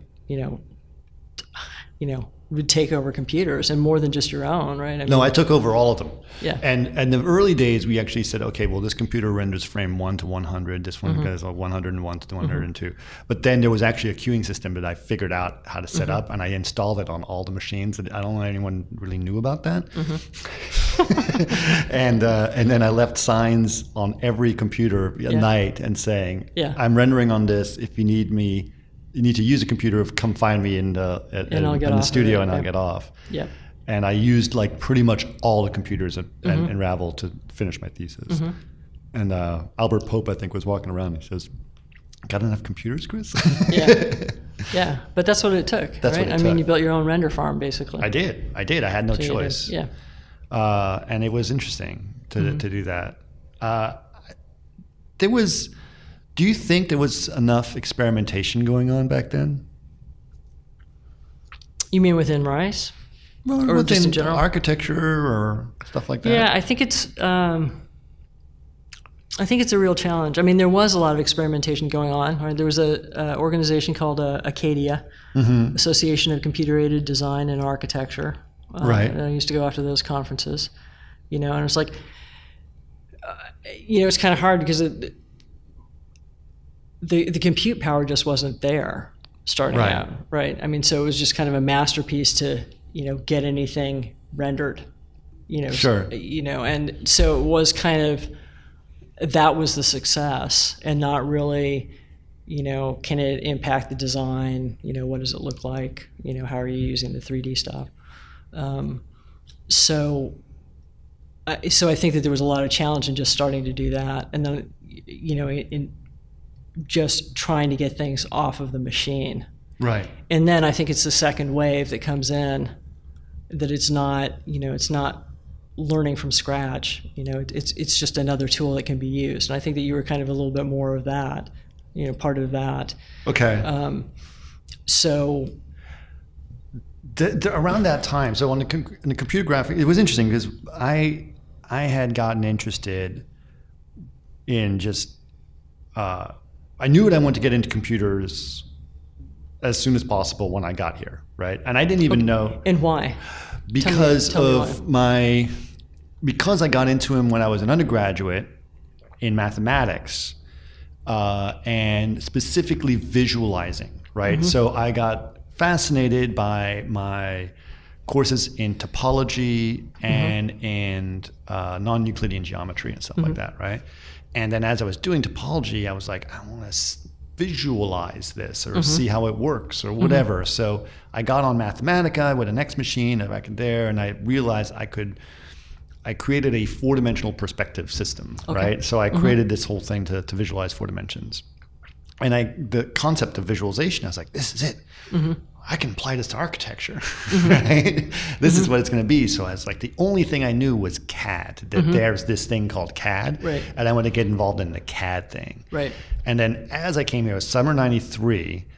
would take over computers, and more than just your own, right? I mean, No, I took over all of them. Yeah. And in the early days, we actually said, okay, well, this computer renders frame 1 to 100. This one goes 101 to 102. But then there was actually a queuing system that I figured out how to set up, and I installed it on all the machines. I don't know anyone really knew about that. And then I left signs on every computer at night and saying, Yeah. I'm rendering on this. If you need me, you need to use a computer, come find me in the studio and I'll get off. Yeah. And I used like pretty much all the computers in Ravel to finish my thesis. And Albert Pope, I think, was walking around. He says, "Got enough computers, Chris?" Yeah. Yeah. But that's what it took. That's right? what it I mean, took. you built your own render farm, basically. I did. I had no So you did. choice. Yeah. And it was interesting to do that. Do you think there was enough experimentation going on back then? You mean within Rice? Or Or just within in general? architecture or stuff like that? Yeah, I think it's a real challenge. I mean, there was a lot of experimentation going on. Right? There was a organization called Acadia, Association of Computer-Aided Design and Architecture. Right. And I used to go after those conferences, and it's like, it's kind of hard because the compute power just wasn't there starting Right. out, right? I mean, so it was just kind of a masterpiece to, get anything rendered, Sure. And so it was kind of, that was the success, and not really, can it impact the design? What does it look like? How are you using the 3D stuff? So I think that there was a lot of challenge in just starting to do that, and then, in just trying to get things off of the machine. Right. And then I think it's the second wave that comes in, that it's not, it's not learning from scratch. It's just another tool that can be used. And I think that you were kind of a little bit more of that, part of that. Okay. So around that time, so on the computer graphic, it was interesting because I had gotten interested in just I knew that I wanted to get into computers as soon as possible when I got here, right? And I didn't even know. And why? Because Tell me because I got into them when I was an undergraduate in mathematics, and specifically visualizing, right? So I got fascinated by my courses in topology and non-Euclidean geometry and stuff like that, right? And then as I was doing topology, I was like, I want to visualize this or see how it works or whatever. So I got on Mathematica with an X machine back in there, and I realized I created a 4-dimensional perspective system, right? So I created this whole thing to visualize 4 dimensions. And the concept of visualization, I was like, this is it. I can apply this to architecture, right? This is what it's going to be. So I was like, the only thing I knew was CAD, that there's this thing called CAD. Right. And I want to get involved in the CAD thing. Right. And then as I came here, it was summer 93,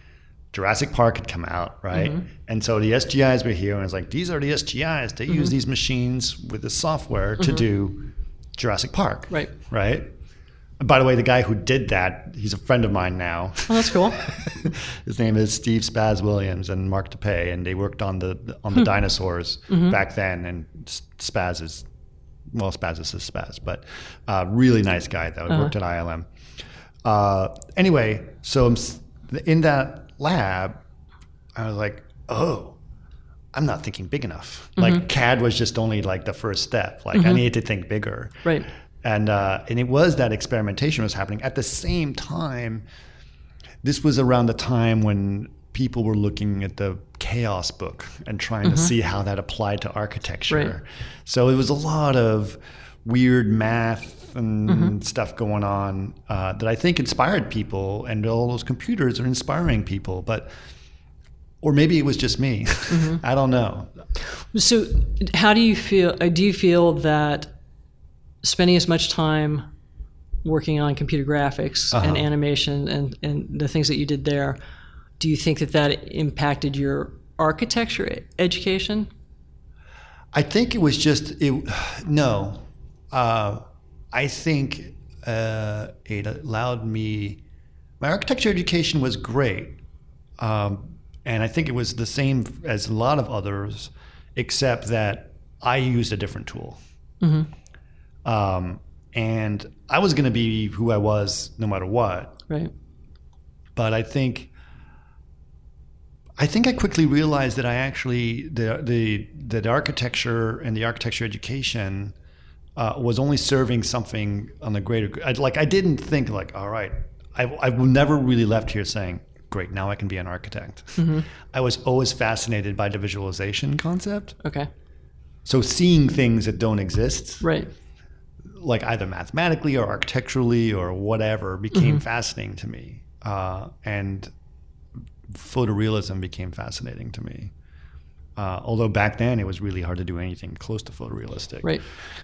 Jurassic Park had come out, right? And so the SGIs were here, and it's like, these are the SGIs. They use these machines with the software to do Jurassic Park. Right. Right? And by the way, the guy who did that, he's a friend of mine now. Oh, that's cool. His name is Steve Spaz Williams and Mark DePay, and they worked on the dinosaurs back then. And Spaz is Spaz, but really nice guy that worked at ILM. Anyway, so in that lab, I was like, oh, I'm not thinking big enough. Like CAD was just only like the first step. Like I needed to think bigger. Right. And it was that experimentation was happening. At the same time, this was around the time when people were looking at the Chaos book and trying to see how that applied to architecture. Right. So it was a lot of weird math and stuff going on that I think inspired people, and all those computers are inspiring people. Or maybe it was just me. I don't know. So how do you feel? Do you feel that spending as much time working on computer graphics and animation and the things that you did there, do you think that impacted your architecture education? I think it was just no. I think it allowed me. My architecture education was great, and I think it was the same as a lot of others, except that I used a different tool. And I was going to be who I was no matter what. Right. But I think I quickly realized that I actually the architecture and the architecture education was only serving something on the greater. I didn't think like, all right, I never really left here saying, great, now I can be an architect. I was always fascinated by the visualization concept. Okay. So seeing things that don't exist, right, like either mathematically or architecturally or whatever, became fascinating to me. And photorealism became fascinating to me. Although back then it was really hard to do anything close to photorealistic. Right.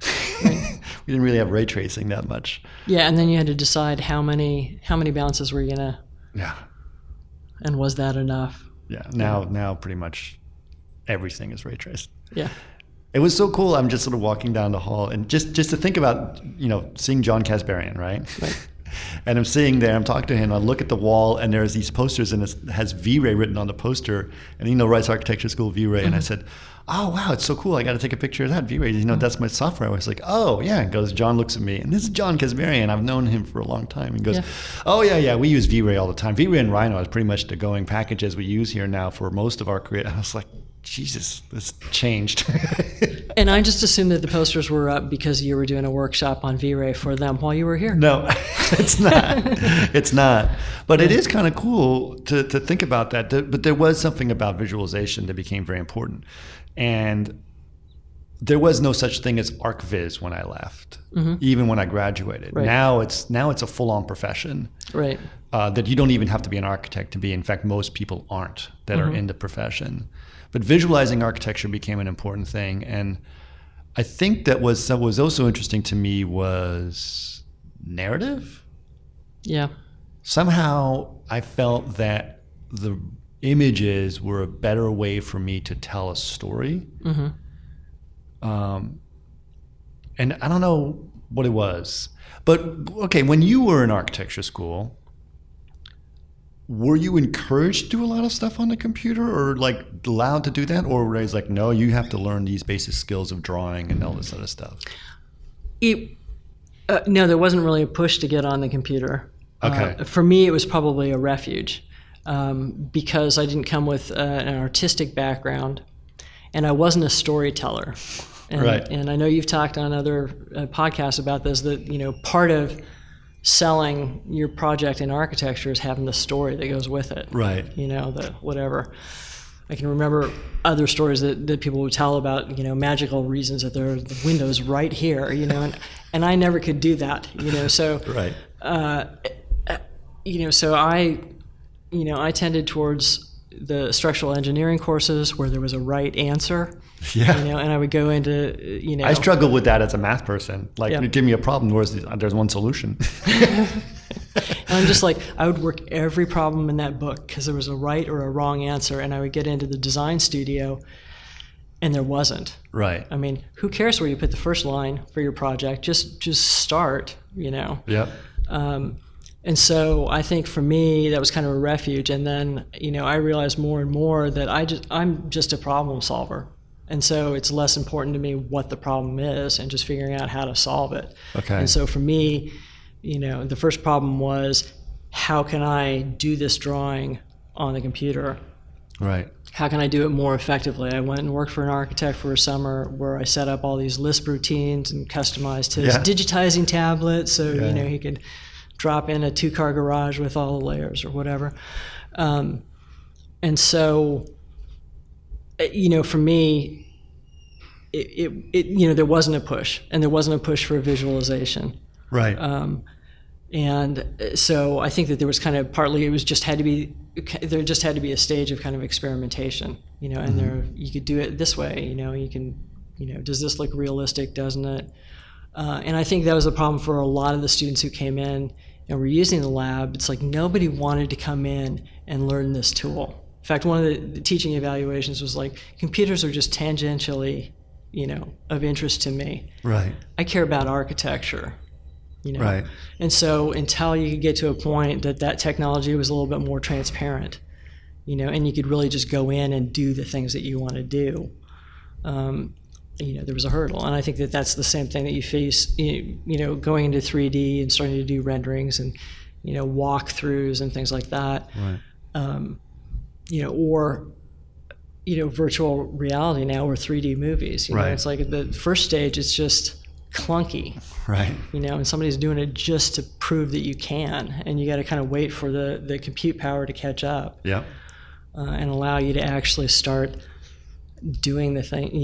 We didn't really have ray tracing that much. Yeah, and then you had to decide how many bounces were you gonna. Yeah. And was that enough? Yeah. Now pretty much everything is ray traced. Yeah. It was so cool. I'm just sort of walking down the hall and just to think about, seeing John Kasparian, right? Right. And I'm sitting there, I'm talking to him, I look at the wall and there's these posters and it has V-Ray written on the poster, and Rice Architecture School V-Ray, and I said, oh wow, it's so cool, I got to take a picture of that V-Ray, that's my software. I was like, oh yeah, and John looks at me, and this is John Kasparian, I've known him for a long time, and goes, oh yeah, we use V-Ray all the time. V-Ray and Rhino is pretty much the going package we use here now for most of our career. I was like, Jesus, this changed. And I just assumed that the posters were up because you were doing a workshop on V-Ray for them while you were here. No, it's not. It's not. But it is kind of cool to think about that. But there was something about visualization that became very important. And there was no such thing as ArcViz when I left, even when I graduated. Right. Now it's a full-on profession. Right. That you don't even have to be an architect to be. In fact, most people aren't that are in the profession. But visualizing architecture became an important thing. And I think that was also interesting to me was narrative. Yeah. Somehow I felt that the images were a better way for me to tell a story. And I don't know what it was. But, okay, when you were in architecture school, were you encouraged to do a lot of stuff on the computer, or like allowed to do that, or were they like, no, you have to learn these basic skills of drawing and all this other stuff? No, there wasn't really a push to get on the computer. Okay. For me, it was probably a refuge because I didn't come with an artistic background, and I wasn't a storyteller. And, right. And I know you've talked on other podcasts about this, that part of selling your project in architecture is having the story that goes with it. Right. The whatever. I can remember other stories that people would tell about, magical reasons that there are the windows right here, and I never could do that, so. Right. So I tended towards the structural engineering courses where there was a right answer. Yeah. And I would go into, I struggle with that as a math person. Like, Yeah. give me a problem, there's one solution. And I'm just like, I would work every problem in that book because there was a right or a wrong answer. And I would get into the design studio and there wasn't. Right. I mean, who cares where you put the first line for your project? Just start, Yep. And so I think for me, that was kind of a refuge. And then, I realized more and more that I'm just a problem solver. And so it's less important to me what the problem is and just figuring out how to solve it. Okay. And so for me, the first problem was, how can I do this drawing on the computer? Right. How can I do it more effectively? I went and worked for an architect for a summer where I set up all these Lisp routines and customized his digitizing tablet so, he could drop in a 2-car garage with all the layers or whatever. And so, for me, there wasn't a push, and there wasn't a push for a visualization. Right. And so I think that there was kind of partly there just had to be a stage of kind of experimentation, and there you could do it this way, you can, does this look realistic, doesn't it? And I think that was a problem for a lot of the students who came in and were using the lab. It's like nobody wanted to come in and learn this tool. In fact, one of the teaching evaluations was like, computers are just tangentially, of interest to me. Right. I care about architecture. Right. And so until you could get to a point that technology was a little bit more transparent, and you could really just go in and do the things that you want to do, there was a hurdle. And I think that that's the same thing that you face, going into 3D and starting to do renderings and, walkthroughs and things like that. Right. Or virtual reality now, or 3D movies. Right. It's like the first stage, it's just clunky. Right. And somebody's doing it just to prove that you can, and you got to kind of wait for the compute power to catch up. Yeah. And allow you to actually start doing the thing.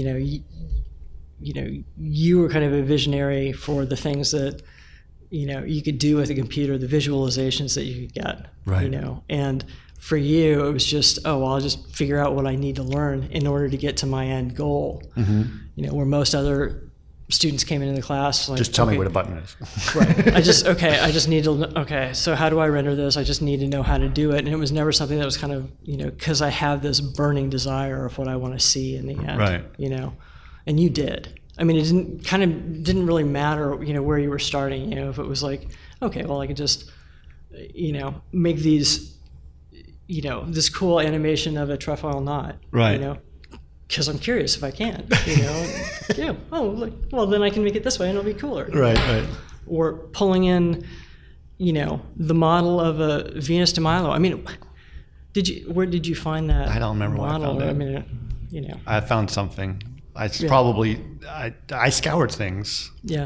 You were kind of a visionary for the things that you could do with a computer, the visualizations that you could get. Right. And for you, it was just, I'll just figure out what I need to learn in order to get to my end goal. Mm-hmm. Where most other students came into the class like, just tell me what a button is. Right. I just need to, so how do I render this? I just need to know how to do it. And it was never something that was kind of, because I have this burning desire of what I want to see in the end. Right. And you did. I mean, it didn't really matter, where you were starting, if it was like, okay, well, I could just, make these, this cool animation of a trefoil knot. Right. Because I'm curious if I can, well, then I can make it this way and it'll be cooler. Right, right. Or pulling in, the model of a Venus de Milo. I mean, where did you find that? I don't remember model? where I found it. I found something. I scoured things. Yeah.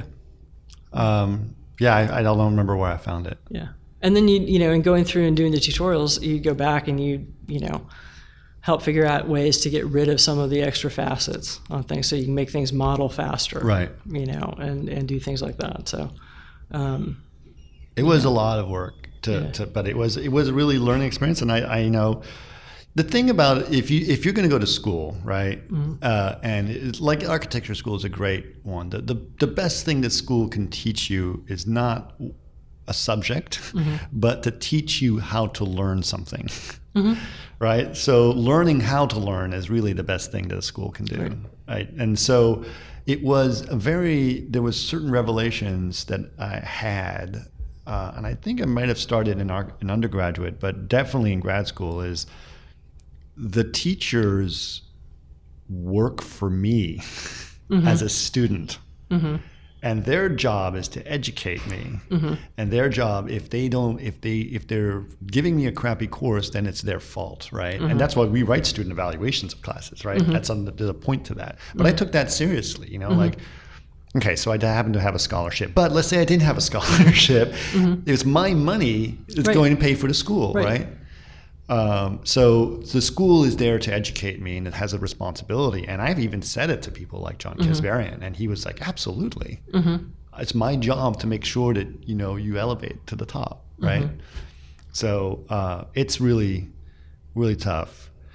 I don't remember where I found it. Yeah. And then in going through and doing the tutorials, you go back and you help figure out ways to get rid of some of the extra facets on things so you can make things model faster. Right. And do things like that. So it was a lot of work but it was a really learning experience. And I know the thing about it, if you're going to go to school, right? Mm-hmm. And like architecture school is a great one. The best thing that school can teach you is not a subject, mm-hmm. but to teach you how to learn something. Mm-hmm. Right? So learning how to learn is really the best thing that a school can do. Right? And so there was certain revelations that I had, and I think I might have started in undergraduate, but definitely in grad school, is the teachers work for me mm-hmm. as a student. Mm-hmm. And their job is to educate me. Mm-hmm. And their job, if they're giving me a crappy course, then it's their fault, right? Mm-hmm. And that's why we write student evaluations of classes, right? Mm-hmm. There's a point to that. But mm-hmm. I took that seriously, mm-hmm. like, okay, so I happen to have a scholarship. But let's say I didn't have a scholarship. Mm-hmm. It was my money that's going to pay for the school, right? So the school is there to educate me, and it has a responsibility. And I've even said it to people like John mm-hmm. Kasbarian, and he was like, absolutely. Mm-hmm. It's my job to make sure that, you elevate to the top, right? Mm-hmm. So it's really, really tough.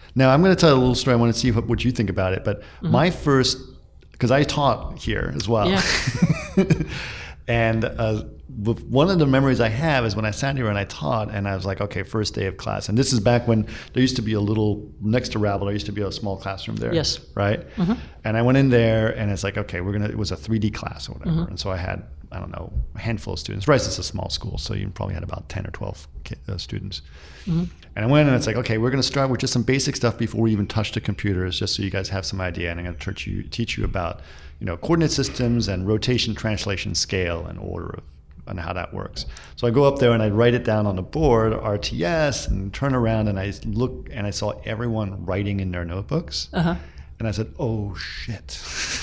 Now, I'm going to tell a little story. I want to see what you think about it. But my first, because I taught here as well. Yeah. And one of the memories I have is when I sat here and I taught, and I was like, okay, first day of class. And this is back when there used to be a little, next to Ravel, there used to be a small classroom there. Yes. Right? And I went in there, and it's like, okay, it was a 3D class or whatever. And so I had, I don't know, a handful of students. Rice is a small school, so you probably had about 10 or 12 students. And I went in, and it's like, okay, we're going to start with just some basic stuff before we even touch the computers, just so you guys have some idea. And I'm going to teach you about, coordinate systems and rotation, translation, scale, and order and how that works. So I go up there and I write it down on the board, RTS, and turn around and I look and I saw everyone writing in their notebooks. And I said, oh shit.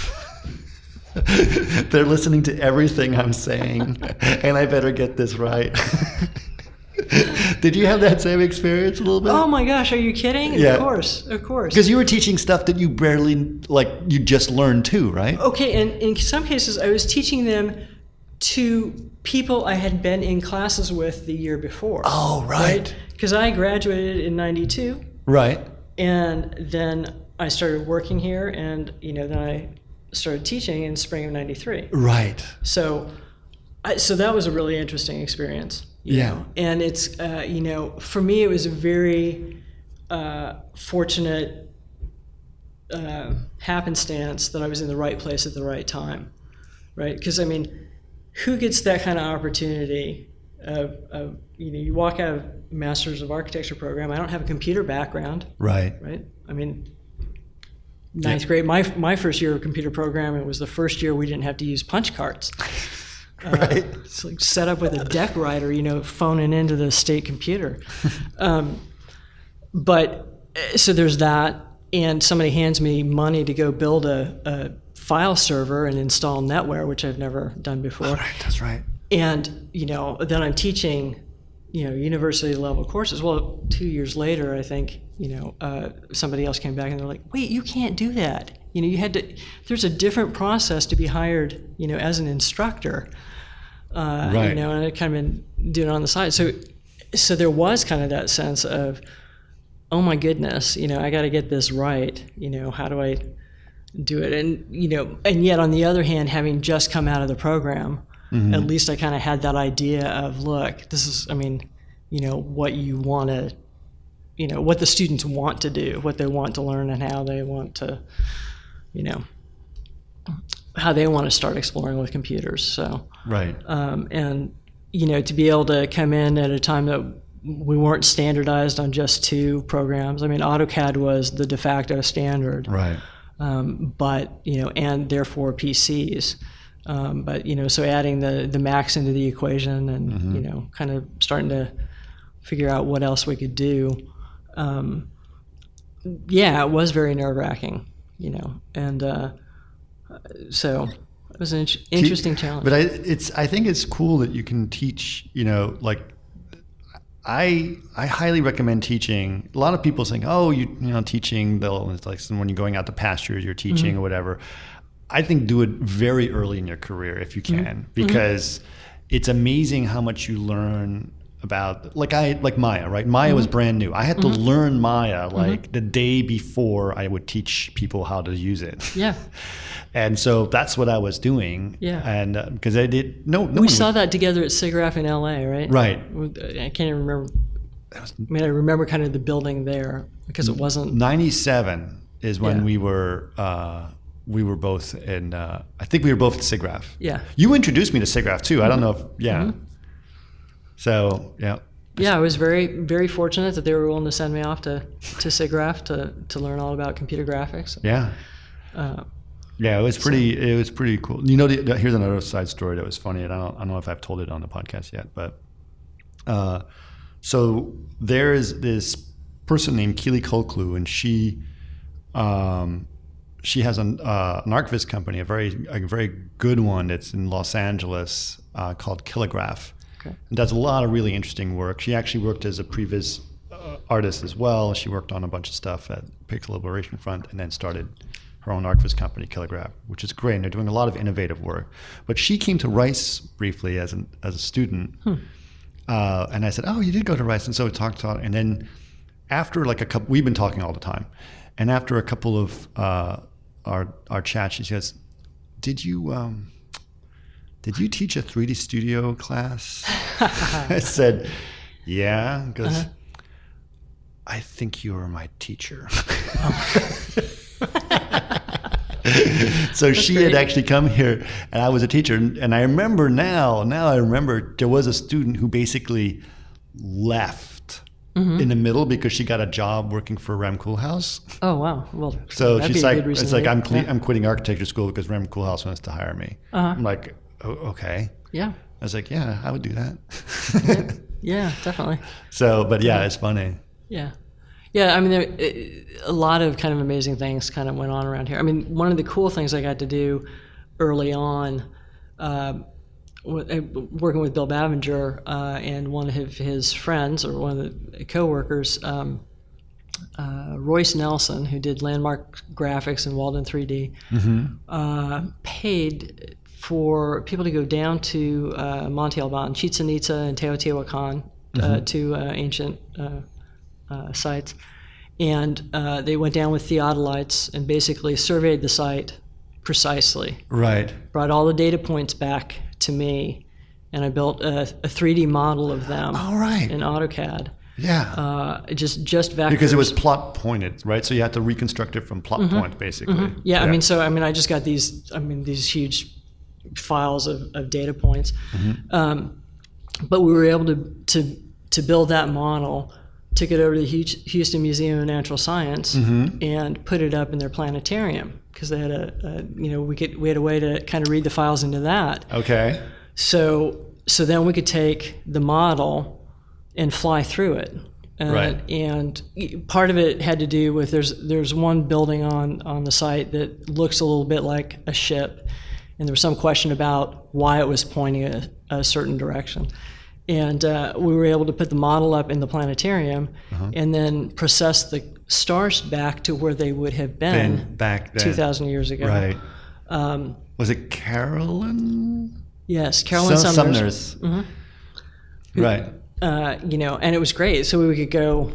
They're listening to everything I'm saying, and I better get this right. Did you have that same experience a little bit? Oh my gosh, are you kidding? Yeah. Of course. Because you were teaching stuff that you barely, you just learned too, right? Okay, and in some cases I was teaching them to people I had been in classes with the year before. Oh, right. Because I graduated in 92. Right. And then I started working here, and then I started teaching in spring of 93. Right. So that was a really interesting experience. You know? And it's, for me, it was a very fortunate happenstance that I was in the right place at the right time, right? Because, who gets that kind of opportunity of you walk out of Masters of Architecture program. I don't have a computer background. Right. Ninth grade, my first year of computer programming was the first year we didn't have to use punch cards. Right. It's like set up with a deck writer, phoning into the state computer. But so there's that, and somebody hands me money to go build a file server and install NetWare, which I've never done before. Oh, right, that's right. And, then I'm teaching, university level courses. Well, 2 years later, I think, somebody else came back and they're like, wait, you can't do that. There's a different process to be hired, as an instructor. Right. And I kind of been doing it on the side. So there was kind of that sense of, oh my goodness, I got to get this right. How do I do it? And, and yet on the other hand, having just come out of the program, at least I kind of had that idea of, look, this is, what you want to, what the students want to do, what they want to learn, and how they want to, how they want to start exploring with computers. So, right. And, to be able to come in at a time that we weren't standardized on just 2 programs. AutoCAD was the de facto standard. Right. But, and therefore PCs. But, so adding the Macs into the equation and, kind of starting to figure out what else we could do. It was very nerve-wracking, and so it was an interesting challenge. But I think it's cool that you can teach, I highly recommend teaching. A lot of people saying, oh, teaching, it's like when you're going out to pastures, you're teaching or whatever. I think do it very early in your career if you can, because it's amazing how much you learn about, like Maya, right? Maya was brand new. I had to learn Maya the day before I would teach people how to use it. Yeah. And so that's what I was doing. Yeah. And because I did, we saw that together at SIGGRAPH in LA, right? Right. I can't even remember. I remember kind of the building there because it wasn't. 97 is when we were both in, I think we were both at SIGGRAPH. Yeah. You introduced me to SIGGRAPH too. I don't know if, So, yeah. Yeah, I was very, very fortunate that they were willing to send me off to SIGGRAPH to learn all about computer graphics. Yeah. It was pretty cool. Here's another side story that was funny, and I don't know if I've told it on the podcast yet, but so there is this person named Keely Kolklu, and she has an archivist company, a very good one that's in Los Angeles called Kilograph. Okay. And does a lot of really interesting work. She actually worked as a previs artist as well. She worked on a bunch of stuff at Pixel Liberation Front, and then started her own archivist company, Kilograph, which is great. And they're doing a lot of innovative work. But she came to Rice briefly as a student. And I said, oh, you did go to Rice. And so we talked, and then after like a couple, we've been talking all the time, and after a couple of our chats, she says, "Did you teach a 3D studio class?" I said, "Yeah," because I think you were my teacher. So That's she great. had actually come here, and I was a teacher. And I remember now I remember there was a student who basically left in the middle because she got a job working for Rem Koolhaas. Oh wow. Well, So that'd she's be a like, good reason it's to like, leave. I'm quitting architecture school because Rem Koolhaas wants to hire me. I'm like, oh, okay. Yeah. I was like, yeah, I would do that. Yeah, definitely. So, but yeah, it's funny. Yeah. Yeah, I mean, a lot of kind of amazing things kind of went on around here. I mean, one of the cool things I got to do early on, working with Bill Bavinger and one of his friends or one of the coworkers, Royce Nelson, who did Landmark Graphics and Walden 3D, paid for people to go down to Monte Alban, Chichen Itza, and Teotihuacan, two ancient sites. And they went down with theodolites and basically surveyed the site precisely. Right. Brought all the data points back to me, and I built a 3D model of them All right. in AutoCAD. Yeah. Just vectors. Because it was plot pointed, right? So you had to reconstruct it from plot point, basically. Yeah, I mean, I just got these huge files of data points. But we were able to build that model, took it over to the Houston Museum of Natural Science, and put it up in their planetarium because they had we had a way to kind of read the files into that. Okay. So then we could take the model and fly through it. Right. And part of it had to do with there's one building on the site that looks a little bit like a ship, and there was some question about why it was pointing a certain direction. And we were able to put the model up in the planetarium and then process the stars back to where they would have been back then. 2,000 years ago. Right. Was it Carolyn? Yes, Carolyn Sumners. Right. And it was great. So we could go,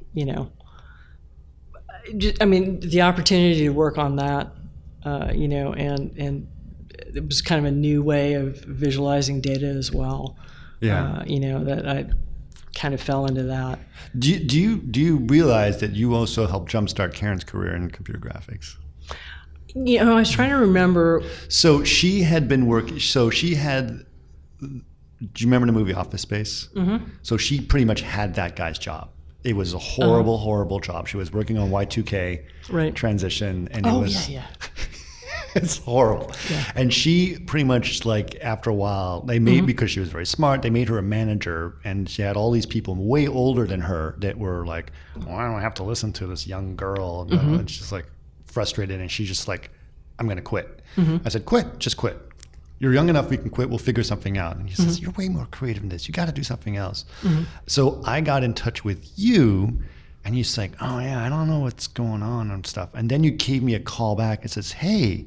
the opportunity to work on that, and it was kind of a new way of visualizing data as well. Yeah. That I kind of fell into that. Do you realize that you also helped jumpstart Karen's career in computer graphics? I was trying to remember. So she had been working. So she had. Do you remember the movie Office Space? So she pretty much had that guy's job. It was a horrible, horrible job. She was working on Y2K transition, and it was. Yeah. It's horrible. Yeah. And she pretty much, like, after a while, they made, because she was very smart, they made her a manager, and she had all these people way older than her that were like, well, I don't have to listen to this young girl. And she's like frustrated, and she's just like, I'm going to quit. I said, quit, just quit. You're young enough, we can quit, we'll figure something out. And he says, you're way more creative than this. You got to do something else. So I got in touch with you, and you're like, oh yeah, I don't know what's going on and stuff. And then you gave me a call back and says, hey,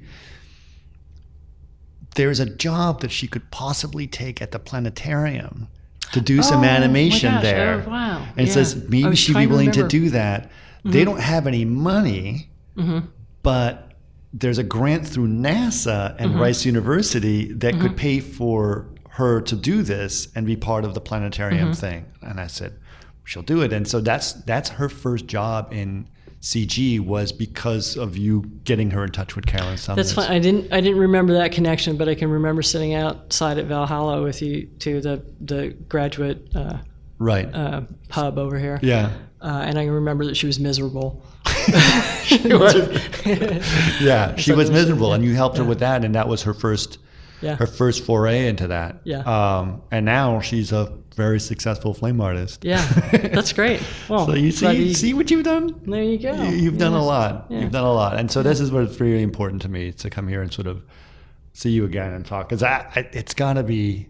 there's a job that she could possibly take at the planetarium to do some animation there. Oh, wow. And says, maybe she'd be willing to do that. They don't have any money, but there's a grant through NASA and Rice University that could pay for her to do this and be part of the planetarium thing. And I said, she'll do it. And so that's her first job in CG, was because of you getting her in touch with Carolyn Sumners. That's fine. I didn't remember that connection, but I can remember sitting outside at Valhalla with you to the graduate pub over here. Yeah. And I can remember that she was miserable. She was. Yeah, she was miserable, and you helped her with that, and that was her first foray into that. Yeah. And now she's a very successful flame artist. Yeah, that's great. Well, so you see what you've done? There you go. You've done a lot. Yeah. You've done a lot. And so this is what's really important to me, to come here and sort of see you again and talk. Because it's got to be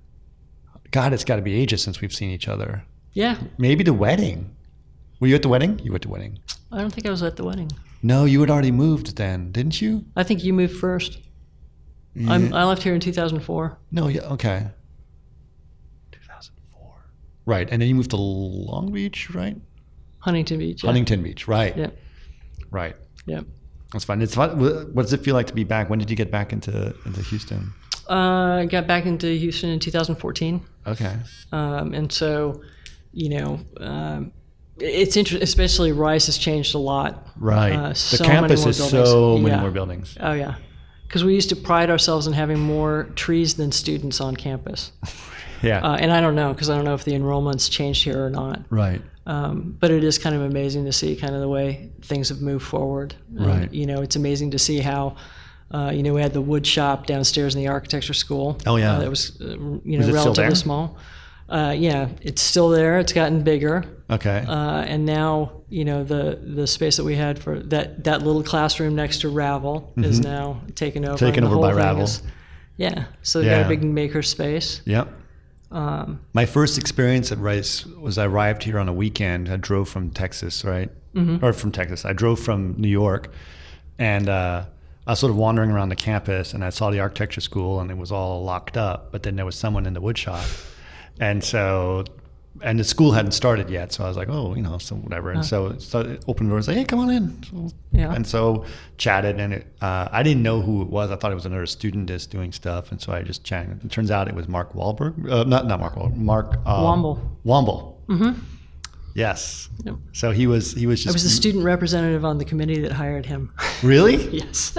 ages since we've seen each other. Yeah. Maybe the wedding. Were you at the wedding? You were at the wedding. I don't think I was at the wedding. No, you had already moved then, didn't you? I think you moved first. Yeah. I left here in 2004. No, yeah, okay. 2004. Right, and then you moved to Long Beach, right? Huntington Beach. Yeah. Huntington Beach, right? Yep. Right. Yep. That's fun. It's fun. What does it feel like to be back? When did you get back into Houston? I got back into Houston in 2014. Okay. And so, it's interesting, especially Rice has changed a lot. Right. So the campus many is more buildings. so many Yeah. more buildings. Oh, yeah. Because we used to pride ourselves in having more trees than students on campus. Yeah. And I don't know, because I don't know if the enrollment's changed here or not. Right. But it is kind of amazing to see kind of the way things have moved forward. Right. It's amazing to see how, we had the wood shop downstairs in the architecture school. Oh, yeah. That was, Was it still relatively there? small. Yeah, it's still there. It's gotten bigger. Okay. And now, the space that we had for that little classroom next to Ravel is now taken over. Taken and the over by whole thing Ravel. So they got Yeah. a big maker space. Yep. My first experience at Rice was I arrived here on a weekend. I drove from Texas, right? Or from Texas. I drove from New York, and I was sort of wandering around the campus, and I saw the architecture school, and it was all locked up. But then there was someone in the wood shop, and the school hadn't started yet. So I was like, oh, so whatever. And so it opened the door and said, hey, come on in. So, Yeah. And so chatted, and I didn't know who it was. I thought it was another student just doing stuff, and so I just chatted. It turns out it was Mark Wahlberg. Not Mark Wahlberg. Mark Womble. Womble. Mm-hmm. Yes. Yep. So he was just. I was the student representative on the committee that hired him. Really? Yes.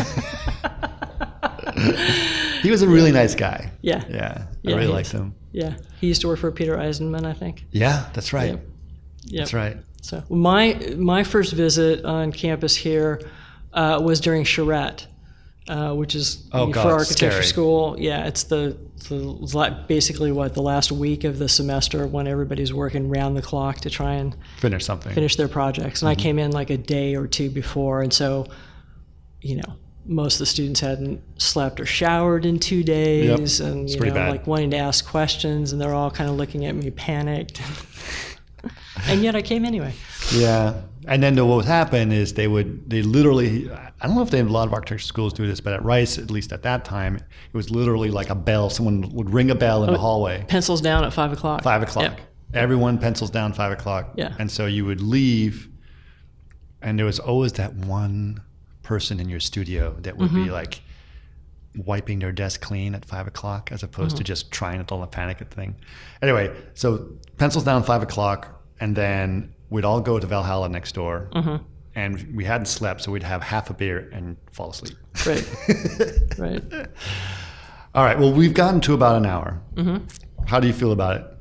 He was a really nice guy. Yeah. Yeah. I Yeah, really he liked is. him. Yeah. He used to work for Peter Eisenman, I think. Yeah, that's right. Yep. That's right. So my first visit on campus here was during Charette, which is Oh, God, for architecture scary. school. Yeah, it's basically the last week of the semester when everybody's working round the clock to try and Finish something. finish their projects. And I came in like a day or two before, and so most of the students hadn't slept or showered in 2 days, Yep. and It's pretty bad. like wanting to ask questions, and they're all kind of looking at me panicked. And yet I came anyway. Yeah. And then what would happen is they literally, I don't know if a lot of architecture schools do this, but at Rice, at least at that time, it was literally like a bell. Someone would ring a bell in the hallway. Pencils down at 5 o'clock. 5 o'clock. Yep. Everyone pencils down 5 o'clock. Yeah. And so you would leave, and there was always that one person in your studio that would be like wiping their desk clean at 5 o'clock as opposed to just trying to all panic at thing. Anyway, so pencils down 5 o'clock, and then we'd all go to Valhalla next door, and we hadn't slept, so we'd have half a beer and fall asleep. Right. Right. All right, well, we've gotten to about an hour. How do you feel about it?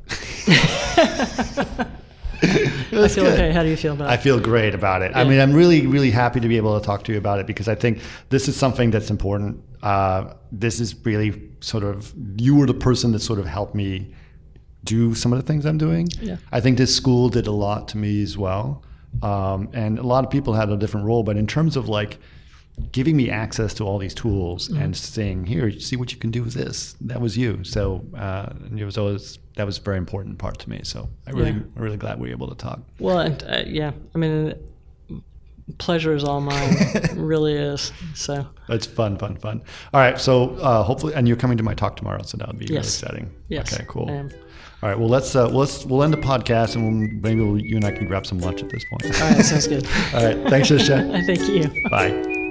I feel okay. How do you feel about I it? feel great about it. I mean, I'm really, really happy to be able to talk to you about it because I think this is something that's important. This is really sort of, you were the person that sort of helped me do some of the things I'm doing. Yeah. I think this school did a lot to me as well. And a lot of people had a different role, but in terms of like giving me access to all these tools and saying, here, see what you can do with this. That was you. So it was always, that was a very important part to me. So I'm really glad we were able to talk. Well, and I mean, pleasure is all mine. It really is. So It's fun. All right. So hopefully, and you're coming to my talk tomorrow, so that would be really exciting. Yes. Okay, cool. I am. All right. Well, we'll end the podcast, and maybe you and I can grab some lunch at this point. All right, sounds good. All right. Thanks, Shisha. Thank you. Bye.